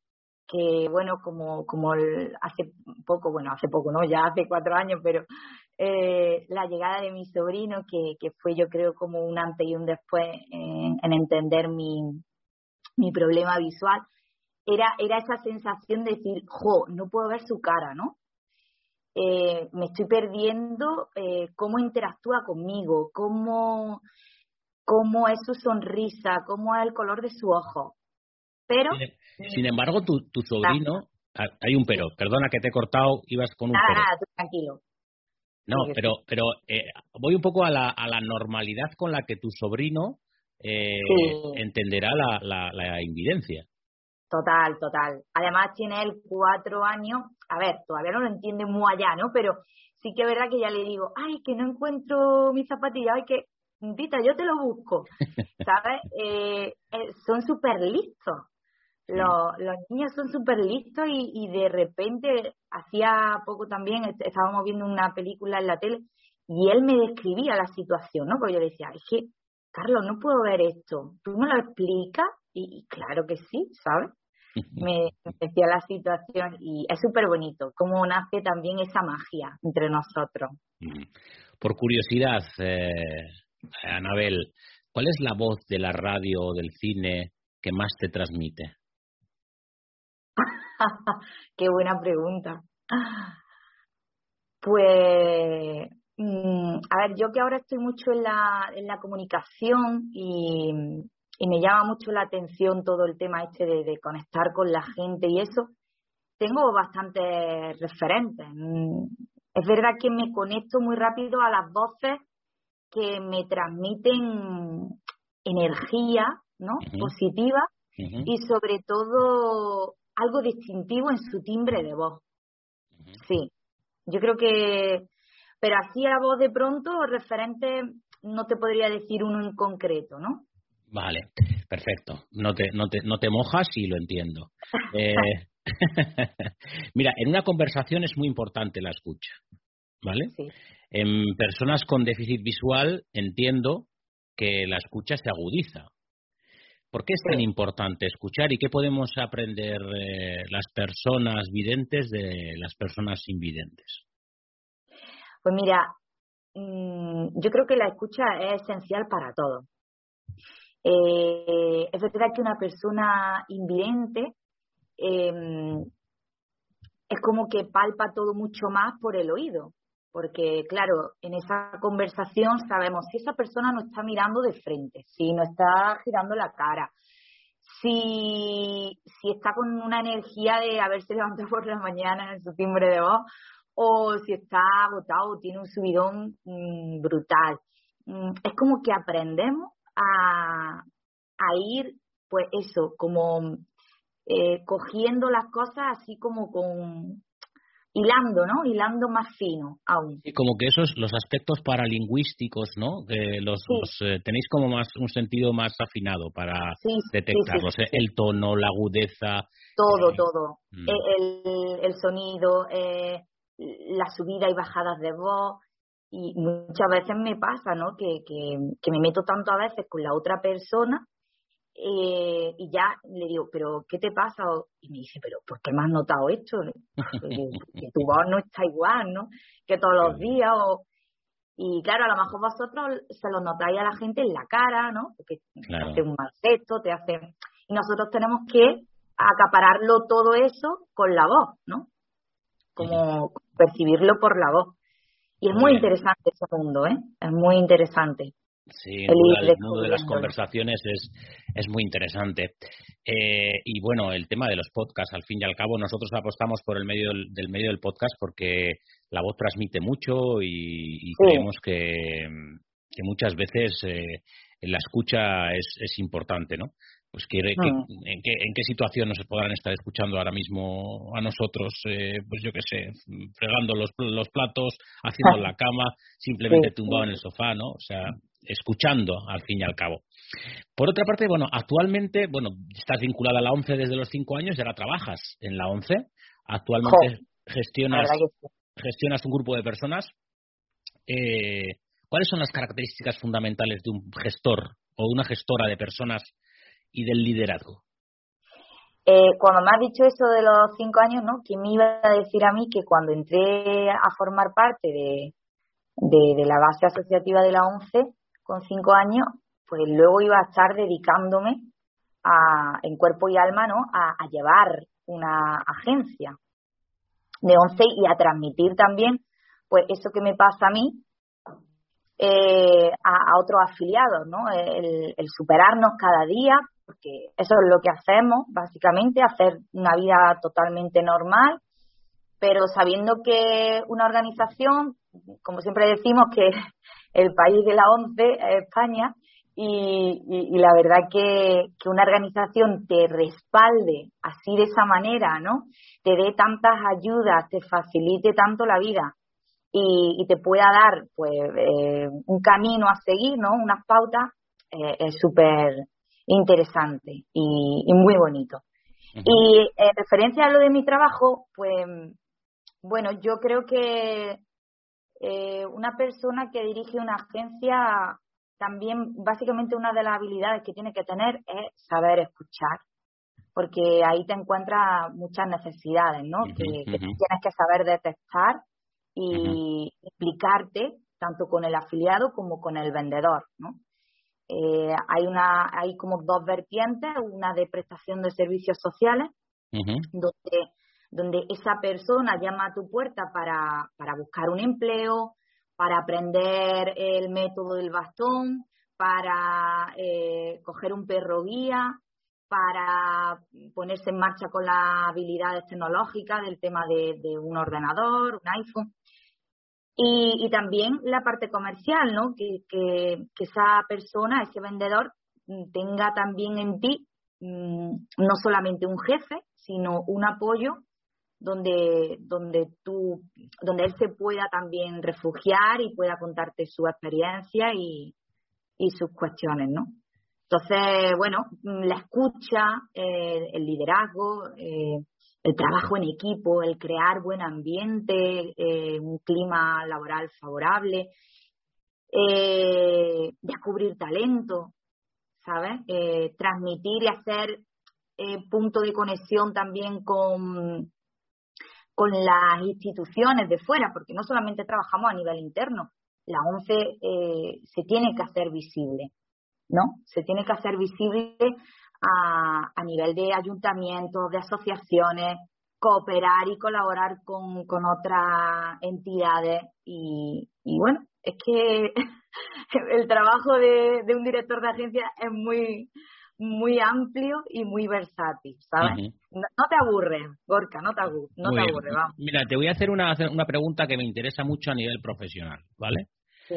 Speaker 5: que bueno, como como el, hace poco, bueno, hace poco, no, ya hace cuatro años, pero eh, la llegada de mi sobrino, que, que fue yo creo como un antes y un después en, en entender mi, mi problema visual, era era esa sensación de decir, jo, no puedo ver su cara, ¿no? Eh, me estoy perdiendo eh, cómo interactúa conmigo, cómo, cómo es su sonrisa, cómo es el color de su ojo. Pero
Speaker 1: sin, sin embargo, tu, tu sobrino, ah, hay un pero, perdona que te he cortado, ibas con un
Speaker 5: nada,
Speaker 1: pero.
Speaker 5: nada, tú tranquilo.
Speaker 1: No, pero pero eh, voy un poco a la, a la normalidad con la que tu sobrino eh,
Speaker 5: Sí.
Speaker 1: entenderá la, la, la invidencia.
Speaker 5: Total, total. Además tiene él cuatro años, a ver, todavía no lo entiende muy allá, ¿no? Pero sí que es verdad que ya le digo, ay, que no encuentro mis zapatillas, ay, que, Tita, yo te lo busco, ¿sabes? Eh, eh, son súper listos. Los, los niños son súper listos y, y de repente, hacía poco también, est- estábamos viendo una película en la tele y él me describía la situación, ¿no? Porque yo le decía, es que, Carlos, no puedo ver esto, ¿tú me lo explicas? Y, y claro que sí, ¿sabes? Me me decía la situación y es súper bonito cómo nace también esa magia entre nosotros.
Speaker 1: Por curiosidad, eh, Anabel, ¿cuál es la voz de la radio o del cine que más te transmite?
Speaker 5: Qué buena pregunta. Pues, mm, a ver, yo que ahora estoy mucho en la, en la comunicación y, y me llama mucho la atención todo el tema este de, de conectar con la gente y eso, tengo bastantes referentes. Mm, Es verdad que me conecto muy rápido a las voces que me transmiten energía, ¿no?
Speaker 1: Ujú,
Speaker 5: Positiva
Speaker 1: ujú,
Speaker 5: y sobre todo algo distintivo en su timbre de voz.
Speaker 1: ujú.
Speaker 5: Sí, yo creo que, pero así a voz de pronto, referente, no te podría decir uno en concreto, ¿no?
Speaker 1: Vale, perfecto. No te, no te, no te mojas y lo entiendo. Eh, Mira, en una conversación es muy importante la escucha, ¿vale?
Speaker 5: Sí.
Speaker 1: En personas con déficit visual entiendo que la escucha se agudiza. ¿Por qué es tan
Speaker 5: Sí.
Speaker 1: importante escuchar y qué podemos aprender eh, las personas videntes de las personas invidentes?
Speaker 5: Pues mira, mmm, yo creo que la escucha es esencial para todo. Eh, es verdad que una persona invidente eh, es como que palpa todo mucho más por el oído, porque claro, en esa conversación sabemos si esa persona nos está mirando de frente, si nos está girando la cara, si, si está con una energía de haberse levantado por la mañana en su timbre de voz, o si está agotado, tiene un subidón mmm, brutal. Mm, es como que aprendemos a, a ir, pues eso, como eh, cogiendo las cosas así como con hilando, ¿no? Hilando más fino aún.
Speaker 1: Y como que esos, los aspectos paralingüísticos, ¿no? Que los,
Speaker 5: Sí,
Speaker 1: los eh, tenéis como más un sentido más afinado para
Speaker 5: sí, sí, sí,
Speaker 1: detectarlos.
Speaker 5: sí,
Speaker 1: eh,
Speaker 5: sí.
Speaker 1: El tono, la agudeza.
Speaker 5: Todo,
Speaker 1: eh,
Speaker 5: todo.
Speaker 1: mm,
Speaker 5: El, el, el sonido, eh, las subidas y bajadas de voz. Y muchas veces me pasa, ¿no? Que, que, que me meto tanto a veces con la otra persona eh, y ya le digo, ¿pero qué te pasa? Y me dice, ¿pero por qué me has notado esto? Y digo, que tu voz no está igual, ¿no? Que todos los días. O... Y claro, a lo mejor vosotros se lo notáis a la gente en la cara, ¿no? Porque
Speaker 1: claro.
Speaker 5: te hace un mal gesto, te hace... Y nosotros tenemos que acapararlo todo eso con la voz, ¿no? Como percibirlo por la voz. Y es
Speaker 1: Muy
Speaker 5: muy
Speaker 1: bien.
Speaker 5: interesante ese mundo, ¿eh? Es muy interesante.
Speaker 1: Sí,
Speaker 5: El
Speaker 1: duda,
Speaker 5: ir
Speaker 1: el mundo de las
Speaker 5: descubriéndolo.
Speaker 1: conversaciones es, es muy interesante. Eh, y bueno, el tema de los podcasts, al fin y al cabo, nosotros apostamos por el medio del, del medio del podcast porque la voz transmite mucho y, y
Speaker 5: Sí.
Speaker 1: creemos que, que muchas veces eh, la escucha es, es importante, ¿no? Pues que, que,
Speaker 5: Mm.
Speaker 1: en, qué, ¿en qué situación nos podrán estar escuchando ahora mismo a nosotros? Eh, pues yo qué sé, fregando los, los platos, haciendo la cama, simplemente
Speaker 5: Sí,
Speaker 1: tumbado
Speaker 5: sí.
Speaker 1: en el sofá, ¿no? O sea, escuchando al fin y al cabo. Por otra parte, bueno, actualmente, bueno, estás vinculada a la ONCE desde los cinco años y ahora trabajas en la ONCE. Actualmente
Speaker 5: Jo, la
Speaker 1: gestionas,
Speaker 5: verdad que sí.
Speaker 1: gestionas un grupo de personas. Eh, ¿Cuáles son las características fundamentales de un gestor o de una gestora de personas y del liderazgo?
Speaker 5: Eh, cuando me has dicho eso de los cinco años, ¿no? ¿Quién me iba a decir a mí que cuando entré a formar parte de, de, de la base asociativa de la ONCE, con cinco años, pues luego iba a estar dedicándome a, en cuerpo y alma, ¿no? A, a llevar una agencia de ONCE y a transmitir también, pues eso que me pasa a mí, eh, a, a otros afiliados, ¿no? El, el superarnos cada día, porque eso es lo que hacemos, básicamente, hacer una vida totalmente normal, pero sabiendo que una organización, como siempre decimos, que el país de la ONCE es España, y, y, y la verdad que, que una organización te respalde así de esa manera, ¿no? Te dé tantas ayudas, te facilite tanto la vida y, y te pueda dar pues eh, un camino a seguir, ¿no? Unas pautas, eh, es súper interesante y, y muy bonito. Uh-huh. Y en referencia a lo de mi trabajo, pues bueno, yo creo que eh, una persona que dirige una agencia, también básicamente una de las habilidades que tiene que tener es saber escuchar, porque ahí te encuentras muchas necesidades, ¿no? Uh-huh, que, uh-huh. que tienes que saber detectar y uh-huh. explicarte tanto con el afiliado como con el vendedor, ¿no? Eh, hay una, hay como dos vertientes, una de prestación de servicios sociales, uh-huh. donde, donde esa persona llama a tu puerta para, para buscar un empleo, para aprender el método del bastón, para eh, coger un perro guía, para ponerse en marcha con las habilidades tecnológicas del tema de, de un ordenador, un iPhone. Y, y también la parte comercial, ¿no? Que, que, que esa persona, ese vendedor, tenga también en ti mmm, no solamente un jefe, sino un apoyo donde donde tú donde él se pueda también refugiar y pueda contarte su experiencia y, y sus cuestiones, ¿no? Entonces, bueno, la escucha, eh, el liderazgo, eh, el trabajo en equipo, el crear buen ambiente, eh, un clima laboral favorable, eh, descubrir talento, ¿sabes? Eh, transmitir y hacer eh, punto de conexión también con, con las instituciones de fuera, porque no solamente trabajamos a nivel interno, la ONCE eh, se tiene que hacer visible, ¿no? Se tiene que hacer visible a, a nivel de ayuntamientos, de asociaciones, cooperar y colaborar con, con otras entidades y, y bueno, es que el trabajo de, de un director de agencia es muy muy amplio y muy versátil, ¿sabes? Uh-huh. No, no te aburres, Gorka, no te, aburre, no te aburres, vamos.
Speaker 1: Mira, te voy a hacer una, una pregunta que me interesa mucho a nivel profesional, ¿vale?
Speaker 5: Sí.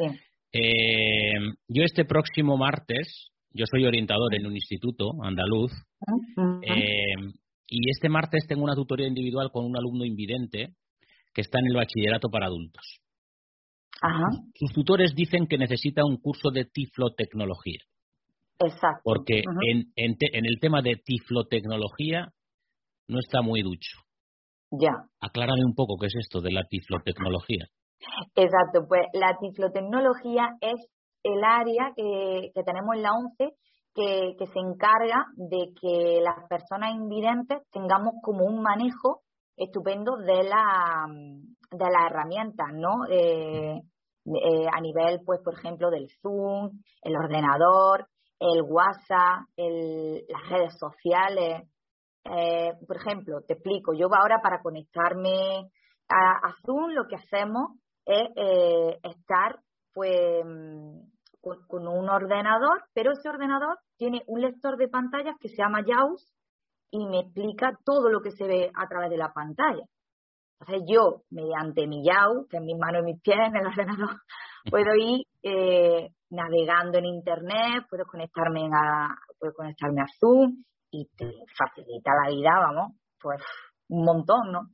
Speaker 1: Eh, yo este próximo martes, yo soy orientador en un instituto andaluz, uh-huh. eh, y este martes tengo una tutoría individual con un alumno invidente que está en el bachillerato para adultos.
Speaker 5: Ajá.
Speaker 1: Sus tutores dicen que necesita un curso de tiflotecnología.
Speaker 5: Exacto.
Speaker 1: Porque
Speaker 5: uh-huh.
Speaker 1: en, en, te, en el tema de tiflotecnología no está muy ducho.
Speaker 5: Ya.
Speaker 1: Aclárame un poco qué es esto de la tiflotecnología.
Speaker 5: Exacto, pues la tiflotecnología es el área que, que tenemos en la ONCE que, que se encarga de que las personas invidentes tengamos como un manejo estupendo de la de las herramientas, ¿no? Eh, eh, a nivel, pues, por ejemplo, del Zoom, el ordenador, el WhatsApp, el, las redes sociales. Eh, por ejemplo, te explico, yo ahora para conectarme a, a Zoom lo que hacemos es eh, estar pues con, con un ordenador, pero ese ordenador tiene un lector de pantallas que se llama JAWS y me explica todo lo que se ve a través de la pantalla. Entonces yo, mediante mi JAWS, que es mis manos y mis pies en el ordenador, puedo ir eh, navegando en internet, puedo conectarme a, puedo conectarme a Zoom y te facilita la vida, vamos, pues un montón, ¿no?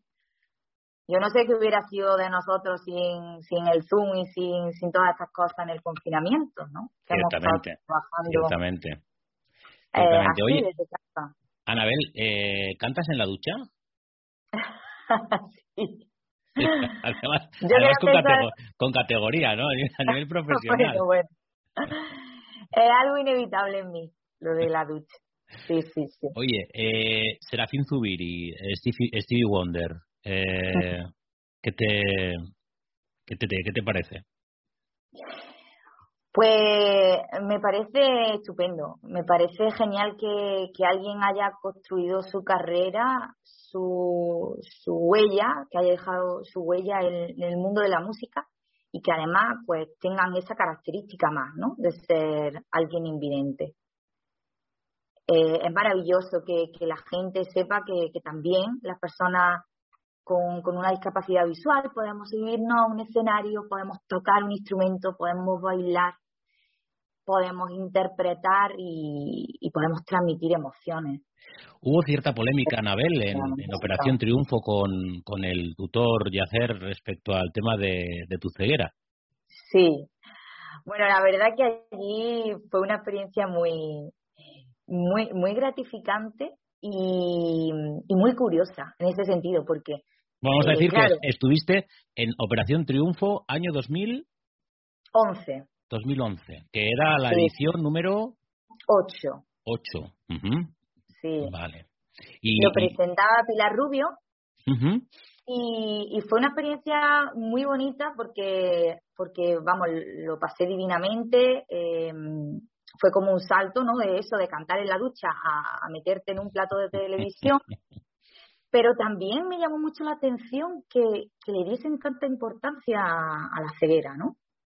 Speaker 5: Yo no sé qué hubiera sido de nosotros sin, sin el Zoom y sin, sin todas estas cosas en el confinamiento, ¿no? Que
Speaker 1: ciertamente,
Speaker 5: hemos trabajando,
Speaker 1: ciertamente.
Speaker 5: Eh,
Speaker 1: ciertamente.
Speaker 5: así,
Speaker 1: Oye,
Speaker 5: desde casa.
Speaker 1: Anabel, eh, ¿cantas en la ducha?
Speaker 5: Sí.
Speaker 1: Además,
Speaker 5: Yo
Speaker 1: además con,
Speaker 5: pensar...
Speaker 1: catego- con categoría, ¿no? A nivel profesional.
Speaker 5: Bueno, bueno. Es algo inevitable en mí, lo de la ducha. Sí, sí, sí.
Speaker 1: Oye, eh, Serafín Zubiri, eh, Stevie, Stevie Wonder, eh, ¿qué te, qué te, qué te parece?
Speaker 5: Pues me parece estupendo, me parece genial que, que alguien haya construido su carrera, su, su huella, que haya dejado su huella en, en el mundo de la música y que además pues tengan esa característica más, ¿no? De ser alguien invidente. Eh, es maravilloso que, que la gente sepa que, que también las personas con, con una discapacidad visual podemos subirnos a un escenario, podemos tocar un instrumento, podemos bailar, podemos interpretar y, y podemos transmitir emociones.
Speaker 1: Hubo cierta polémica, Anabel, en, en Operación Triunfo con, con el tutor Yacer respecto al tema de, de tu ceguera.
Speaker 5: Sí, bueno, la verdad que allí fue una experiencia muy, muy, muy gratificante y, y muy curiosa en ese sentido, porque
Speaker 1: vamos a
Speaker 5: eh,
Speaker 1: decir
Speaker 5: claro,
Speaker 1: que estuviste en Operación Triunfo año dos mil
Speaker 5: once.
Speaker 1: dos mil once, que era la
Speaker 5: Sí.
Speaker 1: edición número
Speaker 5: ocho.
Speaker 1: ocho. Uh-huh.
Speaker 5: Sí.
Speaker 1: Vale. Y,
Speaker 5: lo presentaba Pilar Rubio.
Speaker 1: Uh-huh.
Speaker 5: Y, y fue una experiencia muy bonita porque, porque vamos, lo pasé divinamente. Eh, fue como un salto, ¿no? De eso, de cantar en la ducha a, a meterte en un plato de televisión. Pero también me llamó mucho la atención que, que le diesen tanta importancia a, a la ceguera, ¿no?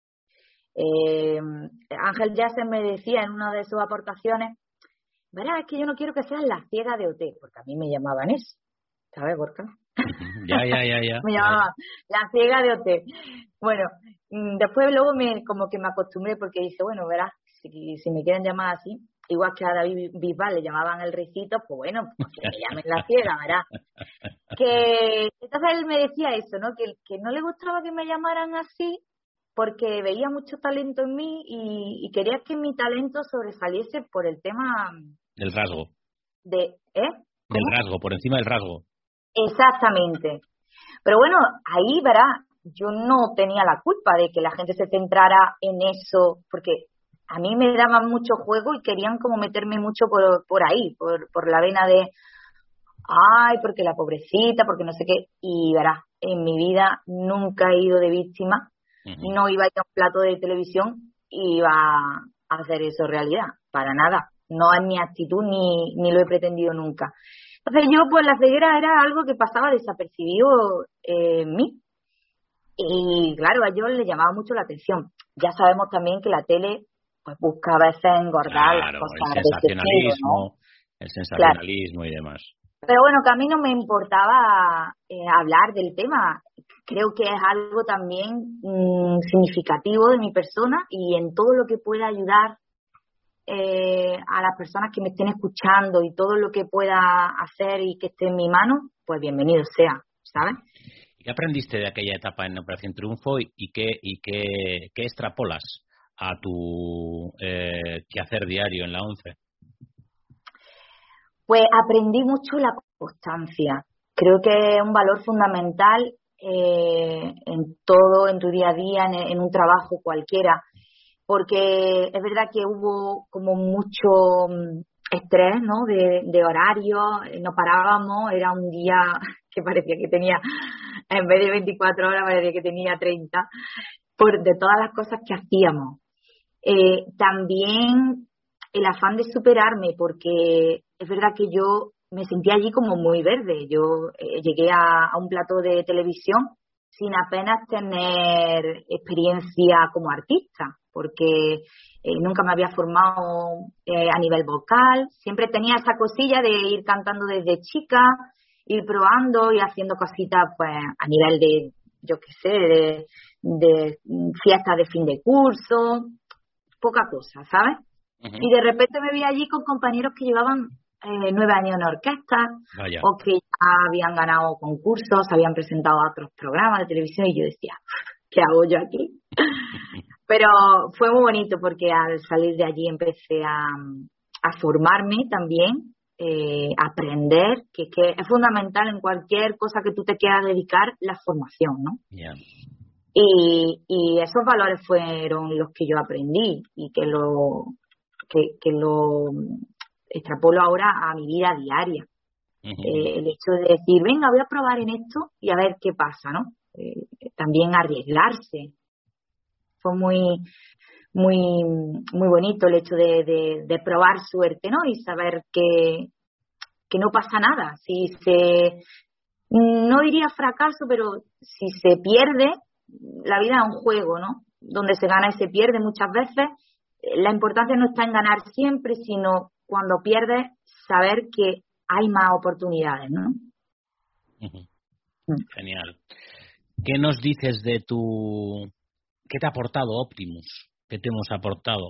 Speaker 5: Eh, Ángel Yacer me decía en una de sus aportaciones, verás, es que yo no quiero que seas la ciega de O T, porque a mí me llamaban eso, ¿sabes, Gorka?
Speaker 1: Ya, ya, ya, ya.
Speaker 5: me llamaba ya, ya. La ciega de O T. Bueno, después luego me como que me acostumbré porque dije, bueno, verás, si, si me quieren llamar así, igual que a David Bisbal le llamaban el ricito, pues bueno, pues que me llamen la ciega, verás. Que entonces él me decía eso, ¿no? Que, que no le gustaba que me llamaran así porque veía mucho talento en mí y, y quería que mi talento sobresaliese por el tema
Speaker 1: del rasgo.
Speaker 5: De, ¿eh?
Speaker 1: Del rasgo, por encima del rasgo.
Speaker 5: Exactamente. Pero bueno, ahí, verás, yo no tenía la culpa de que la gente se centrara en eso, porque a mí me daban mucho juego y querían como meterme mucho por, por ahí, por, por la vena de, ay, porque la pobrecita, porque no sé qué. Y verás, en mi vida nunca he ido de víctima, uh-huh. No iba a ir a un plato de televisión y iba a hacer eso realidad, para nada. No es mi actitud ni, ni lo he pretendido nunca. Entonces yo, pues la ceguera era algo que pasaba desapercibido eh, en mí. Y claro, a ellos les llamaba mucho la atención. Ya sabemos también que la tele pues busca a veces engordar
Speaker 1: claro,
Speaker 5: las cosas.
Speaker 1: El sensacionalismo,
Speaker 5: estilo, ¿no?
Speaker 1: el sensacionalismo claro. Y demás.
Speaker 5: Pero bueno, que a mí no me importaba eh, hablar del tema. Creo que es algo también mmm, significativo de mi persona y en todo lo que pueda ayudar Eh, a las personas que me estén escuchando y todo lo que pueda hacer y que esté en mi mano, pues bienvenido sea, ¿sabes?
Speaker 1: ¿Qué aprendiste de aquella etapa en Operación Triunfo y, y qué y qué, qué extrapolas a tu eh, quehacer diario en la ONCE?
Speaker 5: Pues aprendí mucho la constancia. Creo que es un valor fundamental eh, en todo, en tu día a día, en, en un trabajo cualquiera. Porque es verdad que hubo como mucho estrés, ¿no? De, de horario, no parábamos, era un día que parecía que tenía, en vez de veinticuatro horas, parecía que tenía treinta, por, de todas las cosas que hacíamos. Eh, también el afán de superarme, porque es verdad que yo me sentía allí como muy verde. Yo eh, llegué a, a un plató de televisión sin apenas tener experiencia como artista, porque eh, nunca me había formado eh, a nivel vocal, siempre tenía esa cosilla de ir cantando desde chica, ir probando y haciendo cositas pues a nivel de, yo qué sé, de, de fiestas de fin de curso, poca cosa, ¿sabes? Uh-huh. Y de repente me vi allí con compañeros que llevaban eh, nueve años en orquesta, Vaya. O que ya habían ganado concursos, habían presentado a otros programas de televisión y yo decía, ¿qué hago yo aquí? Pero fue muy bonito porque al salir de allí empecé a, a formarme también, eh, aprender, que, que es fundamental en cualquier cosa que tú te quieras dedicar, la formación, ¿no?
Speaker 1: Yeah.
Speaker 5: Y, y esos valores fueron los que yo aprendí y que lo que, que lo extrapolo ahora a mi vida diaria. Uh-huh. Eh, el hecho de decir, venga, voy a probar en esto y a ver qué pasa, ¿no? Eh, también arriesgarse. Fue muy muy muy bonito el hecho de, de, de probar suerte, ¿no? Y saber que, que no pasa nada. Si se, no diría fracaso, pero si se pierde, la vida es un juego, ¿no? Donde se gana y se pierde muchas veces. La importancia no está en ganar siempre, sino cuando pierdes, saber que hay más oportunidades, ¿no?
Speaker 1: Uh-huh. Mm. Genial. ¿Qué nos dices de tu... ¿Qué te ha aportado Optimus? ¿Qué te hemos aportado?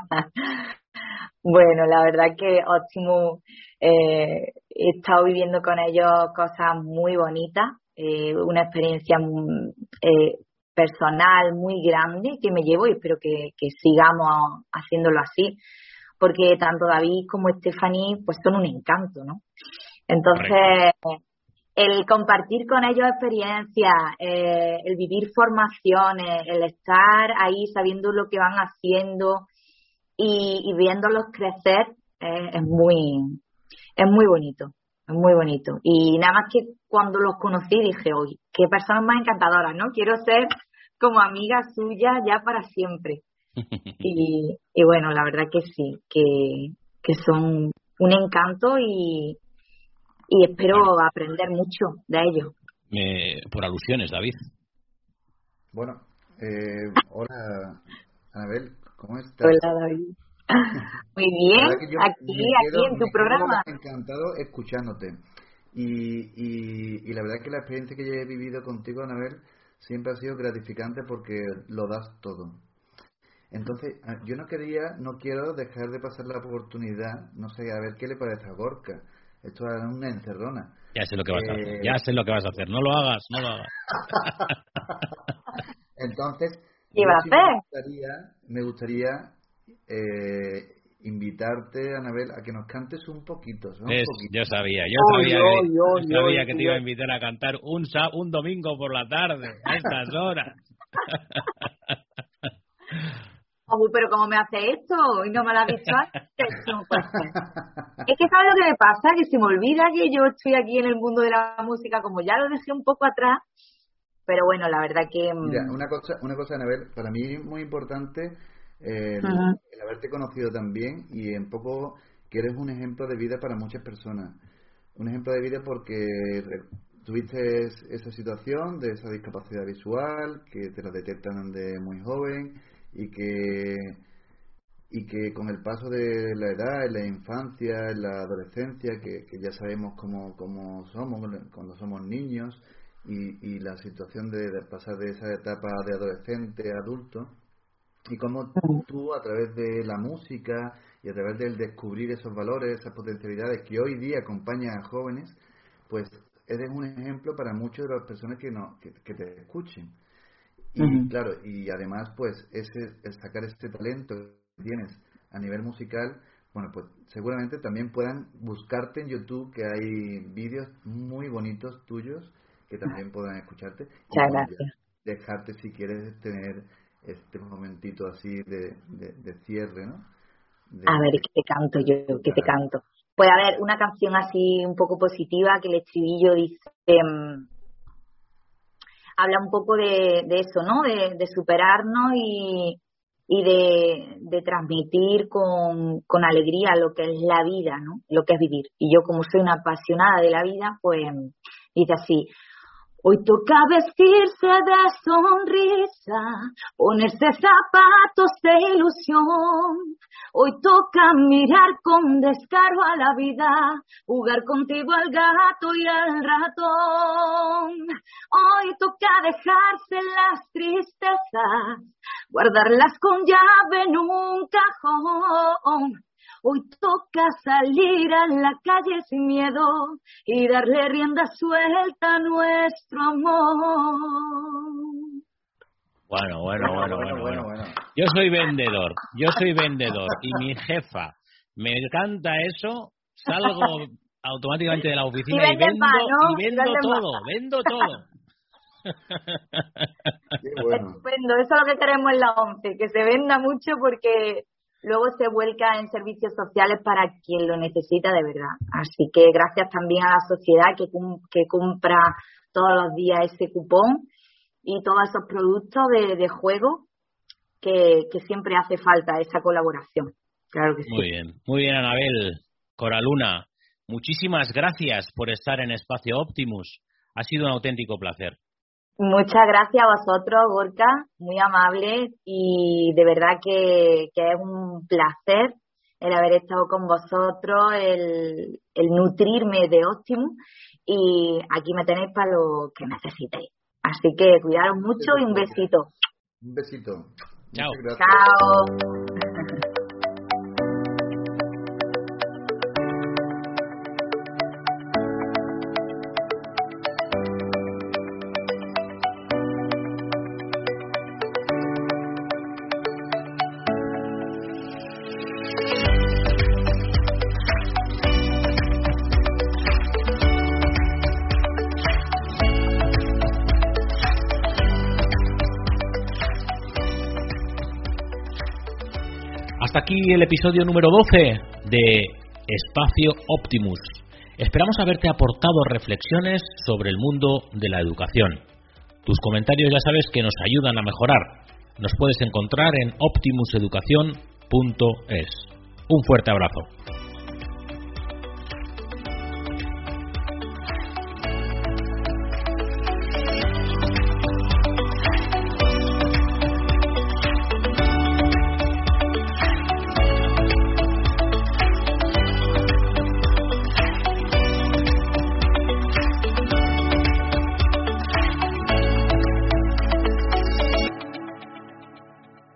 Speaker 5: Bueno, la verdad que Optimus, eh, he estado viviendo con ellos cosas muy bonitas, eh, una experiencia muy, eh, personal muy grande que me llevo y espero que, que sigamos haciéndolo así, porque tanto David como Stephanie pues son un encanto, ¿no? Entonces, correcto, el compartir con ellos experiencias, eh, el vivir formaciones, el estar ahí sabiendo lo que van haciendo y, y viéndolos crecer, eh, es muy es muy bonito, es muy bonito. Y nada más que cuando los conocí dije, oye, qué personas más encantadoras, ¿no? Quiero ser como amiga suya ya para siempre. Y, y bueno, la verdad que sí, que, que son un encanto y y espero bueno. aprender mucho de ellos.
Speaker 1: Eh, por alusiones, David.
Speaker 4: Bueno, eh, hola, Anabel, ¿cómo estás?
Speaker 5: Hola, David. Muy bien, yo aquí, quedo, aquí en tu
Speaker 4: me
Speaker 5: programa.
Speaker 4: Me encantado escuchándote. Y, y, y la verdad es que la experiencia que yo he vivido contigo, Anabel, siempre ha sido gratificante porque lo das todo. Entonces, yo no quería, no quiero dejar de pasar la oportunidad, no sé, a ver qué le parece a Gorka. Esto es una encerrona.
Speaker 1: Ya sé lo que vas eh... a hacer, ya sé lo que vas a hacer. No lo hagas, no lo hagas.
Speaker 4: Entonces,
Speaker 5: ¿qué va a
Speaker 4: sí
Speaker 5: hacer?
Speaker 4: Me gustaría, me gustaría eh, invitarte, Anabel, a que nos cantes un poquito. ¿no?
Speaker 1: Es,
Speaker 4: un poquito.
Speaker 1: Yo sabía, yo
Speaker 5: oh,
Speaker 1: sabía,
Speaker 5: yo,
Speaker 1: que,
Speaker 5: yo,
Speaker 1: yo sabía
Speaker 5: yo,
Speaker 1: que
Speaker 5: yo,
Speaker 1: te iba a invitar a cantar un, un domingo por la tarde, a estas horas.
Speaker 5: Oh, pero ¿cómo me hace esto? Y no me lo has dicho antes. No puede ser. Es que ¿sabes lo que me pasa? Que se me olvida que yo estoy aquí en el mundo de la música, como ya lo dejé un poco atrás. Pero bueno, la verdad que...
Speaker 4: Mira, una cosa, una cosa, Anabel, para mí es muy importante el,
Speaker 5: uh-huh.
Speaker 4: el haberte conocido también y en poco que eres un ejemplo de vida para muchas personas. Un ejemplo de vida porque tuviste esa situación de esa discapacidad visual, que te la detectan de muy joven y que y que con el paso de la edad, en la infancia, en la adolescencia, que, que ya sabemos cómo, cómo somos cuando somos niños, y, y la situación de, de pasar de esa etapa de adolescente a adulto, y cómo tú a través de la música y a través del descubrir esos valores, esas potencialidades que hoy día acompañan a jóvenes, pues eres un ejemplo para muchas de las personas que, no, que, que te escuchen. Y uh-huh. claro, y además pues ese el sacar este talento que tienes a nivel musical, bueno, pues seguramente también puedan buscarte en YouTube, que hay vídeos muy bonitos tuyos que también puedan escucharte.
Speaker 5: Muchas
Speaker 4: y
Speaker 5: gracias.
Speaker 4: Bueno, dejarte si quieres tener este momentito así de, de, de cierre, ¿no? De,
Speaker 5: a ver, ¿qué te canto yo? ¿Qué te canto? Pues a ver, una canción así un poco positiva, que el estribillo dice... Um, habla un poco de, de eso, ¿no? De, de superarnos y, y de, de transmitir con, con alegría lo que es la vida, ¿no? Lo que es vivir. Y yo, como soy una apasionada de la vida, pues dice así: hoy toca vestirse de sonrisa, ponerse zapatos de ilusión. Hoy toca mirar con descaro a la vida, jugar contigo al gato y al ratón. Hoy toca dejarse las tristezas, guardarlas con llave en un cajón. Hoy toca salir a la calle sin miedo y darle rienda suelta a nuestro amor.
Speaker 1: Bueno, bueno, bueno, bueno, bueno, bueno. Yo soy vendedor, yo soy vendedor y mi jefa me canta eso, salgo automáticamente de la oficina y, y vendo, pa, ¿no? y vendo y todo, pa. vendo todo.
Speaker 4: Qué bueno.
Speaker 5: Estupendo, eso es lo que queremos en la ONCE, que se venda mucho porque luego se vuelca en servicios sociales para quien lo necesita de verdad. Así que gracias también a la sociedad que, que compra todos los días ese cupón y todos esos productos de, de juego que, que siempre hace falta esa colaboración. Claro que sí.
Speaker 1: Muy bien, muy bien, Anabel. Coraluna, muchísimas gracias por estar en Espacio Optimus. Ha sido un auténtico placer.
Speaker 5: Muchas gracias a vosotros, Gorka, muy amable, y de verdad que, que es un placer el haber estado con vosotros, el, el nutrirme de Optimus, y aquí me tenéis para lo que necesitéis. Así que cuidaros mucho y un besito.
Speaker 4: Un besito.
Speaker 1: Chao.
Speaker 5: Chao.
Speaker 1: Hasta aquí el episodio número doce de Espacio Optimus. Esperamos haberte aportado reflexiones sobre el mundo de la educación. Tus comentarios ya sabes que nos ayudan a mejorar. Nos puedes encontrar en optimus educación punto es. Un fuerte abrazo.